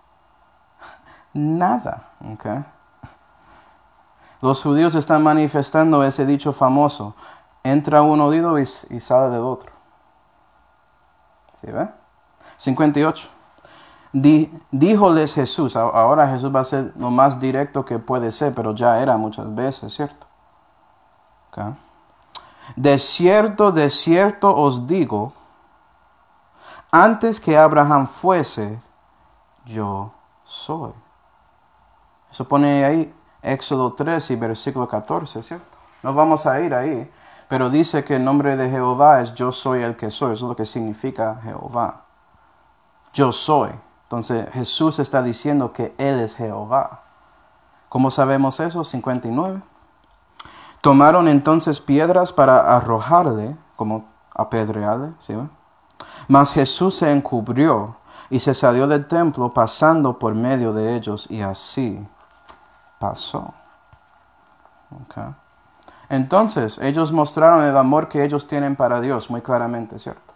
Nada. Okay. Los judíos están manifestando ese dicho famoso. Entra un oído y sale del otro. ¿Sí ve? 58. Díjoles Jesús. Ahora Jesús va a ser lo más directo que puede ser, pero ya era muchas veces, ¿cierto? Okay. De cierto os digo, antes que Abraham fuese, yo soy. Eso pone ahí Éxodo 3 y versículo 14, ¿cierto? No vamos a ir ahí, pero dice que el nombre de Jehová es yo soy el que soy. Eso es lo que significa Jehová. Yo soy. Entonces Jesús está diciendo que Él es Jehová. ¿Cómo sabemos eso? 59. Tomaron entonces piedras para arrojarle, como apedrearle, ¿sí? Mas Jesús se encubrió y se salió del templo pasando por medio de ellos y así pasó. Okay. Entonces ellos mostraron el amor que ellos tienen para Dios muy claramente, ¿cierto?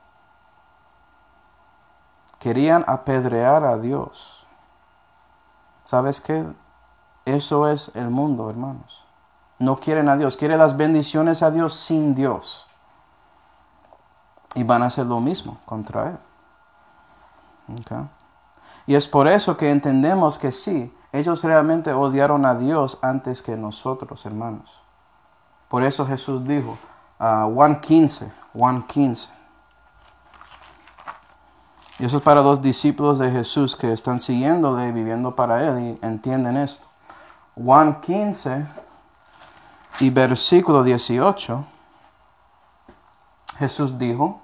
Querían apedrear a Dios. ¿Sabes qué? Eso es el mundo, hermanos. No quieren a Dios, quieren las bendiciones a Dios sin Dios. Y van a hacer lo mismo contra Él. Okay. Y es por eso que entendemos que sí, ellos realmente odiaron a Dios antes que nosotros, hermanos. Por eso Jesús dijo, Juan 15. Y eso es para los discípulos de Jesús que están siguiéndole y viviendo para Él y entienden esto. Juan 15 y versículo 18, Jesús dijo,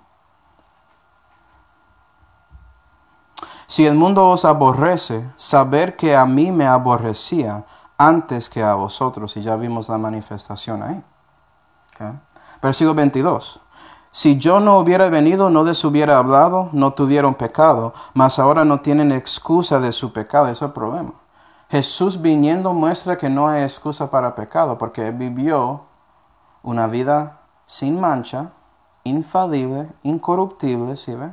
si el mundo os aborrece, saber que a mí me aborrecía antes que a vosotros. Y ya vimos la manifestación ahí. Okay. Versículo 22. Si yo no hubiera venido, no les hubiera hablado, no tuvieron pecado, mas ahora no tienen excusa de su pecado. Ese es el problema. Jesús viniendo muestra que no hay excusa para pecado, porque Él vivió una vida sin mancha, infalible, incorruptible, ¿sí ve?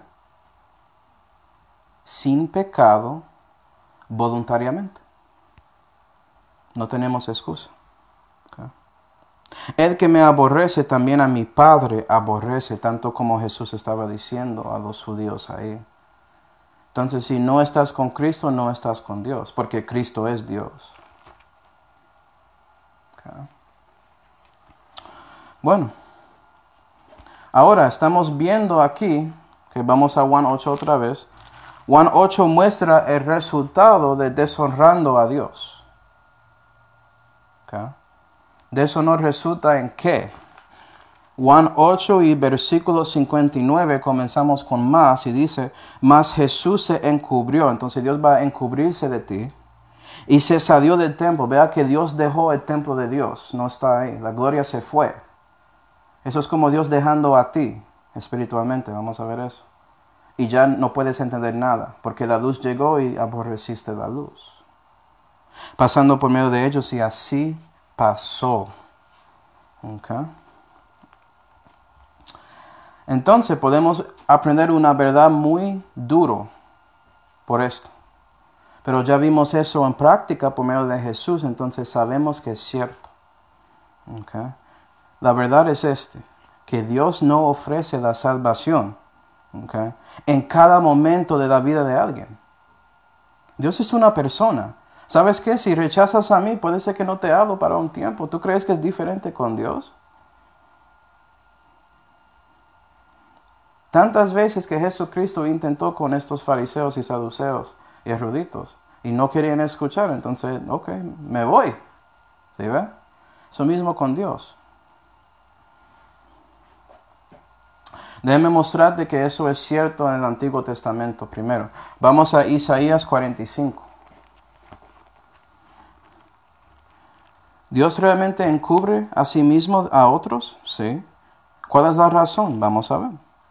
Sin pecado, voluntariamente. No tenemos excusa. Okay. El que me aborrece, también a mi Padre aborrece, tanto como Jesús estaba diciendo a los judíos ahí. Entonces, si no estás con Cristo, no estás con Dios, porque Cristo es Dios. Okay. Bueno, ahora estamos viendo aquí, que vamos a Juan 8 otra vez. Juan 8 muestra el resultado de deshonrando a Dios. Okay. Deshonor resulta en qué? Juan 8 y versículo 59 comenzamos con más y dice, mas Jesús se encubrió. Entonces Dios va a encubrirse de ti y se salió del templo. Vea que Dios dejó el templo de Dios, no está ahí, la gloria se fue. Eso es como Dios dejando a ti espiritualmente, vamos a ver eso. Y ya no puedes entender nada, porque la luz llegó y aborreciste la luz. Pasando por medio de ellos y así pasó. Okay. Entonces podemos aprender una verdad muy duro por esto. Pero ya vimos eso en práctica por medio de Jesús, entonces sabemos que es cierto. Okay. La verdad es que Dios no ofrece la salvación. Okay. En cada momento de la vida de alguien. Dios es una persona. ¿Sabes qué? Si rechazas a mí, puede ser que no te hablo para un tiempo. ¿Tú crees que es diferente con Dios? Tantas veces que Jesucristo intentó con estos fariseos y saduceos y eruditos y no querían escuchar, entonces, ok, me voy. ¿Sí ve? Eso mismo con Dios. Déjeme mostrarte que eso es cierto en el Antiguo Testamento primero. Vamos a Isaías 45. ¿Dios realmente encubre a sí mismo a otros? Sí. ¿Cuál es la razón? Vamos a ver.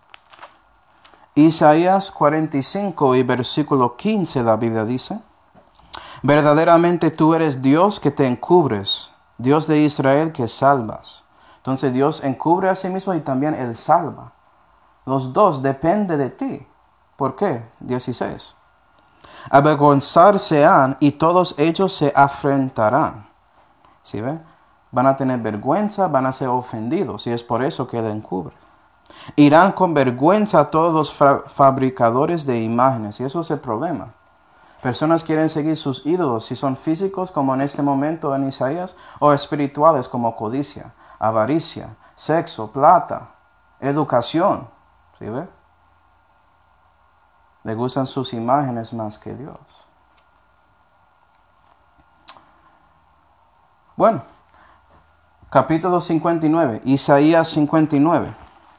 Isaías 45 y versículo 15 la Biblia dice: verdaderamente tú eres Dios que te encubres, Dios de Israel que salvas. Entonces Dios encubre a sí mismo y también Él salva. Los dos dependen de ti. ¿Por qué? 16. Avergonzarse han y todos ellos se afrentarán. ¿Sí ve? Van a tener vergüenza, van a ser ofendidos y es por eso que Él encubre. Irán con vergüenza todos los fabricadores de imágenes y eso es el problema. Personas quieren seguir sus ídolos, si son físicos como en este momento en Isaías, o espirituales como codicia, avaricia, sexo, plata, educación. ¿Sí ve? Le gustan sus imágenes más que Dios. Bueno, capítulo 59, Isaías 59.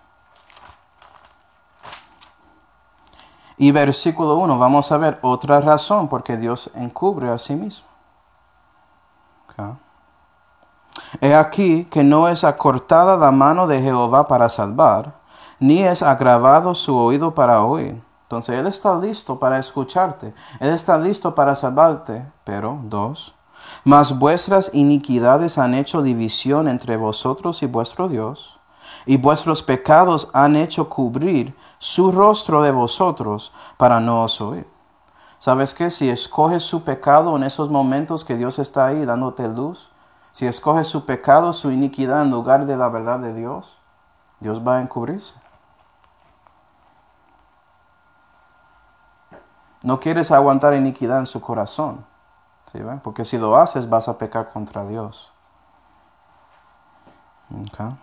Y versículo 1, vamos a ver otra razón porque Dios encubre a sí mismo. Okay. He aquí que no es acortada la mano de Jehová para salvar, ni es agravado su oído para oír. Entonces Él está listo para escucharte, Él está listo para salvarte, pero 2. Mas vuestras iniquidades han hecho división entre vosotros y vuestro Dios, y vuestros pecados han hecho cubrir su rostro de vosotros para no os oír. ¿Sabes qué? Si escoges su pecado en esos momentos que Dios está ahí dándote luz, si escoges su pecado, su iniquidad en lugar de la verdad de Dios, Dios va a encubrirse. No quieres aguantar iniquidad en su corazón, ¿sí? Porque si lo haces vas a pecar contra Dios. Okay.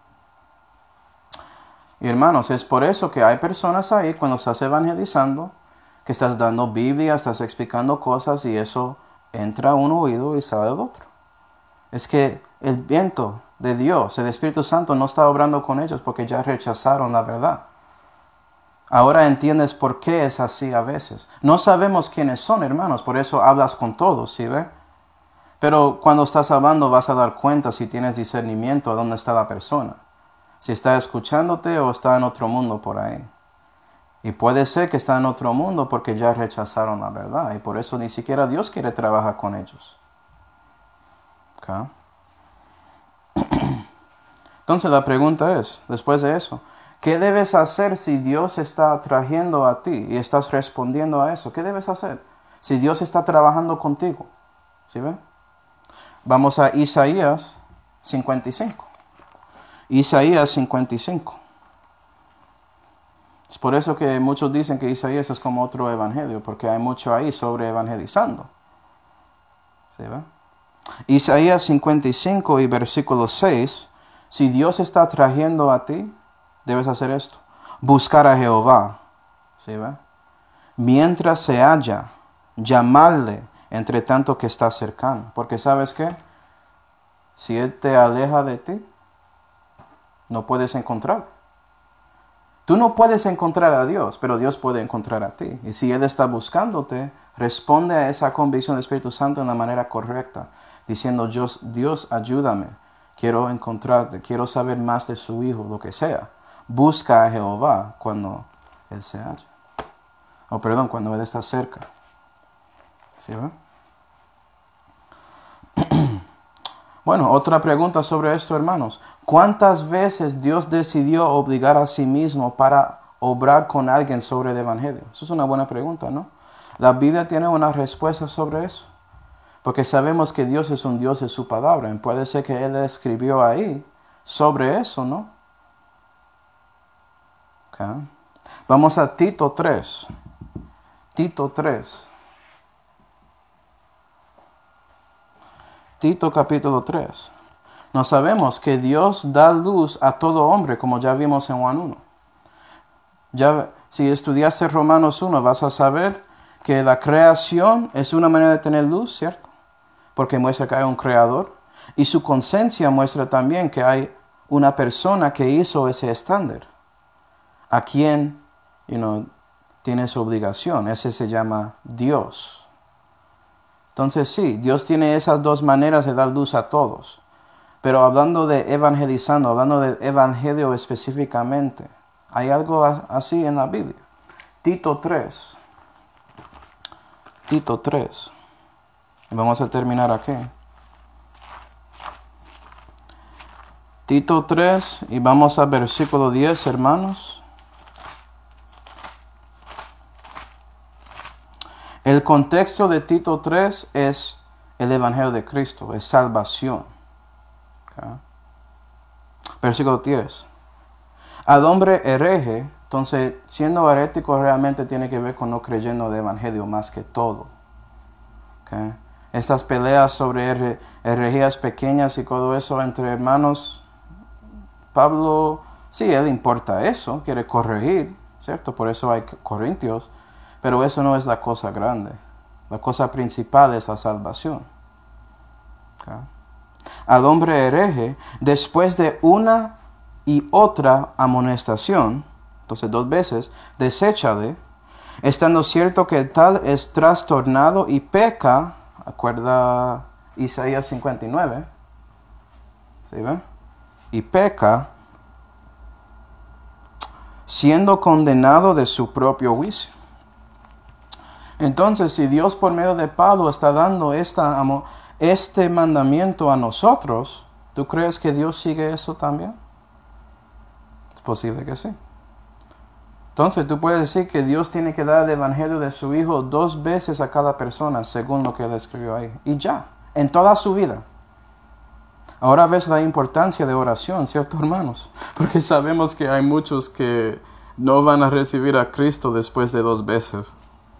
Y hermanos, es por eso que hay personas ahí cuando estás evangelizando, que estás dando Biblia, estás explicando cosas y eso entra a un oído y sale del otro. Es que el viento de Dios, el Espíritu Santo no está obrando con ellos porque ya rechazaron la verdad. Ahora entiendes por qué es así a veces. No sabemos quiénes son, hermanos, por eso hablas con todos, ¿sí ve? Pero cuando estás hablando vas a dar cuenta si tienes discernimiento de dónde está la persona. Si está escuchándote o está en otro mundo por ahí. Y puede ser que está en otro mundo porque ya rechazaron la verdad. Y por eso ni siquiera Dios quiere trabajar con ellos. Okay. Entonces la pregunta es, después de eso, ¿qué debes hacer si Dios está trayendo a ti y estás respondiendo a eso? ¿Qué debes hacer si Dios está trabajando contigo? ¿Sí ven? Vamos a Isaías 55. Isaías 55. Es por eso que muchos dicen que Isaías es como otro evangelio, porque hay mucho ahí sobre evangelizando. ¿Sí ven? Isaías 55 y versículo 6. Si Dios está trayendo a ti, debes hacer esto. Buscar a Jehová. ¿Sí ve? Mientras se halla, llamarle entre tanto que está cercano. Porque ¿sabes qué? Si Él te aleja de ti, no puedes encontrar. Tú no puedes encontrar a Dios, pero Dios puede encontrar a ti. Y si Él está buscándote, responde a esa convicción del Espíritu Santo en la manera correcta, diciendo, Dios, ayúdame, quiero encontrarte, quiero saber más de su Hijo, lo que sea. Busca a Jehová cuando Él se halla. Cuando Él está cerca. ¿Sí ve? Bueno, otra pregunta sobre esto, hermanos. ¿Cuántas veces Dios decidió obligar a sí mismo para obrar con alguien sobre el Evangelio? Eso es una buena pregunta, ¿no? La Biblia tiene una respuesta sobre eso. Porque sabemos que Dios es un Dios de su palabra. Y puede ser que Él escribió ahí sobre eso, ¿no? Okay. Vamos a Tito 3. Tito 3. Tito capítulo 3. No sabemos que Dios da luz a todo hombre, como ya vimos en Juan 1. Ya, si estudiaste Romanos 1, vas a saber que la creación es una manera de tener luz, ¿cierto? Porque muestra que hay un creador. Y su conciencia muestra también que hay una persona que hizo ese estándar, a quien tiene su obligación. Ese se llama Dios. Entonces sí, Dios tiene esas dos maneras de dar luz a todos. Pero hablando de evangelizando, hablando del evangelio específicamente, hay algo así en la Biblia. Tito 3. Tito 3. Y vamos a terminar aquí. Tito 3 y vamos al versículo 10, hermanos. El contexto de Tito 3 es el evangelio de Cristo, es salvación. ¿Okay? Versículo 10. Al hombre hereje, entonces siendo herético realmente tiene que ver con no creyendo de evangelio más que todo. ¿Okay? Estas peleas sobre herejías pequeñas y todo eso entre hermanos, Pablo, sí, él importa eso, quiere corregir, ¿cierto? Por eso hay Corintios, pero eso no es la cosa grande. La cosa principal es la salvación. ¿Okay? Al hombre hereje, después de una y otra amonestación, entonces 2 veces, deséchale, estando cierto que tal es trastornado y peca, acuerda Isaías 59, ¿sí ven? Y peca, siendo condenado de su propio juicio. Entonces, si Dios por medio de Pablo está dando este mandamiento a nosotros, ¿tú crees que Dios sigue eso también? Es posible que sí. Entonces, tú puedes decir que Dios tiene que dar el evangelio de su Hijo 2 veces a cada persona, según lo que Él escribió ahí. Y ya, en toda su vida. Ahora ves la importancia de oración, ¿cierto, hermanos? Porque sabemos que hay muchos que no van a recibir a Cristo después de 2 veces.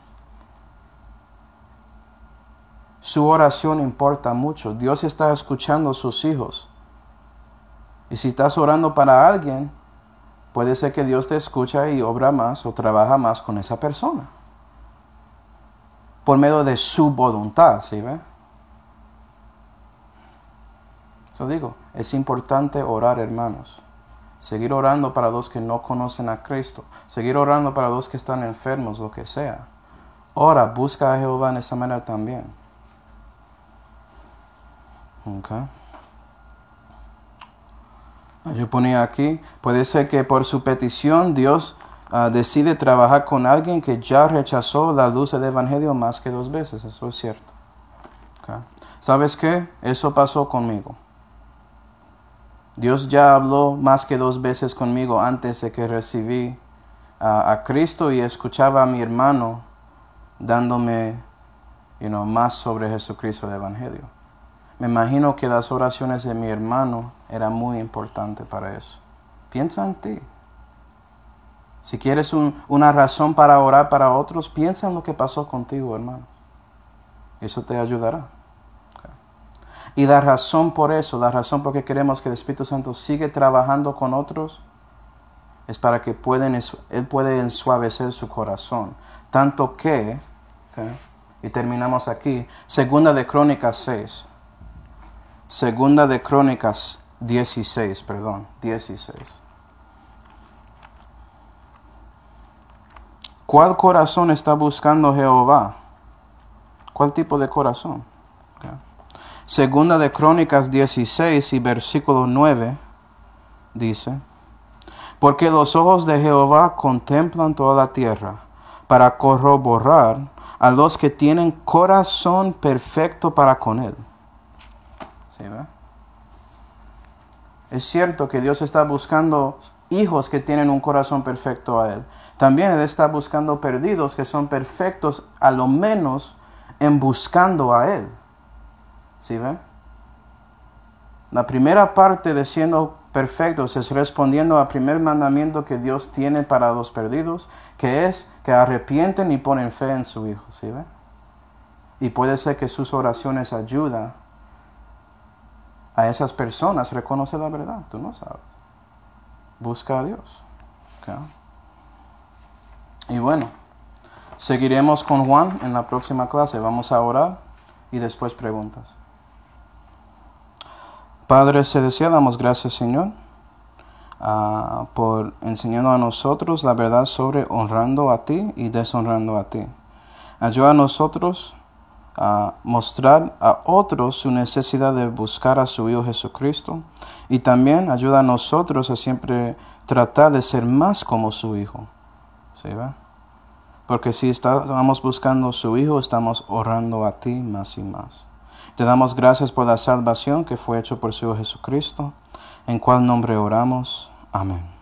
Su oración importa mucho. Dios está escuchando a sus hijos. Y si estás orando para alguien, puede ser que Dios te escucha y obra más o trabaja más con esa persona. Por medio de su voluntad, ¿sí ve? Eso digo, es importante orar, hermanos. Seguir orando para los que no conocen a Cristo. Seguir orando para los que están enfermos, lo que sea. Ora, busca a Jehová en esa manera también. Okay. Yo ponía aquí, puede ser que por su petición Dios decide trabajar con alguien que ya rechazó la luz del evangelio más que 2 veces. Eso es cierto. Okay. ¿Sabes qué? Eso pasó conmigo. Dios ya habló más que 2 veces conmigo antes de que recibí a Cristo y escuchaba a mi hermano dándome más sobre Jesucristo del evangelio. Me imagino que las oraciones de mi hermano eran muy importantes para eso. Piensa en ti. Si quieres una razón para orar para otros, piensa en lo que pasó contigo, hermano. Eso te ayudará. Okay. Y la razón por eso, la razón por qué queremos que el Espíritu Santo siga trabajando con otros, es para que Él puede ensuavecer su corazón. Tanto que, okay, y terminamos aquí, Segunda de Crónicas 6. Segunda de Crónicas 16. ¿Cuál corazón está buscando Jehová? ¿Cuál tipo de corazón? Okay. Segunda de Crónicas 16 y versículo 9 dice: porque los ojos de Jehová contemplan toda la tierra, para corroborar a los que tienen corazón perfecto para con Él. ¿Sí, ve? Es cierto que Dios está buscando hijos que tienen un corazón perfecto a Él. También Él está buscando perdidos que son perfectos, a lo menos en buscando a Él. ¿Sí, ve? La primera parte de siendo perfectos es respondiendo al primer mandamiento que Dios tiene para los perdidos, que es que arrepienten y ponen fe en su Hijo. ¿Sí, ve? Y puede ser que sus oraciones ayudan a esas personas reconoce la verdad. Tú no sabes. Busca a Dios. ¿Okay? Y bueno, seguiremos con Juan en la próxima clase. Vamos a orar y después preguntas. Padre celestial, damos gracias, Señor, por enseñarnos a nosotros la verdad sobre honrando a ti y deshonrando a ti. Ayuda a nosotros a mostrar a otros su necesidad de buscar a su Hijo Jesucristo, y también ayuda a nosotros a siempre tratar de ser más como su Hijo. ¿Sí, va? Porque si estamos buscando a su Hijo, estamos honrando a ti más y más. Te damos gracias por la salvación que fue hecha por su Hijo Jesucristo, en cual nombre oramos. Amén.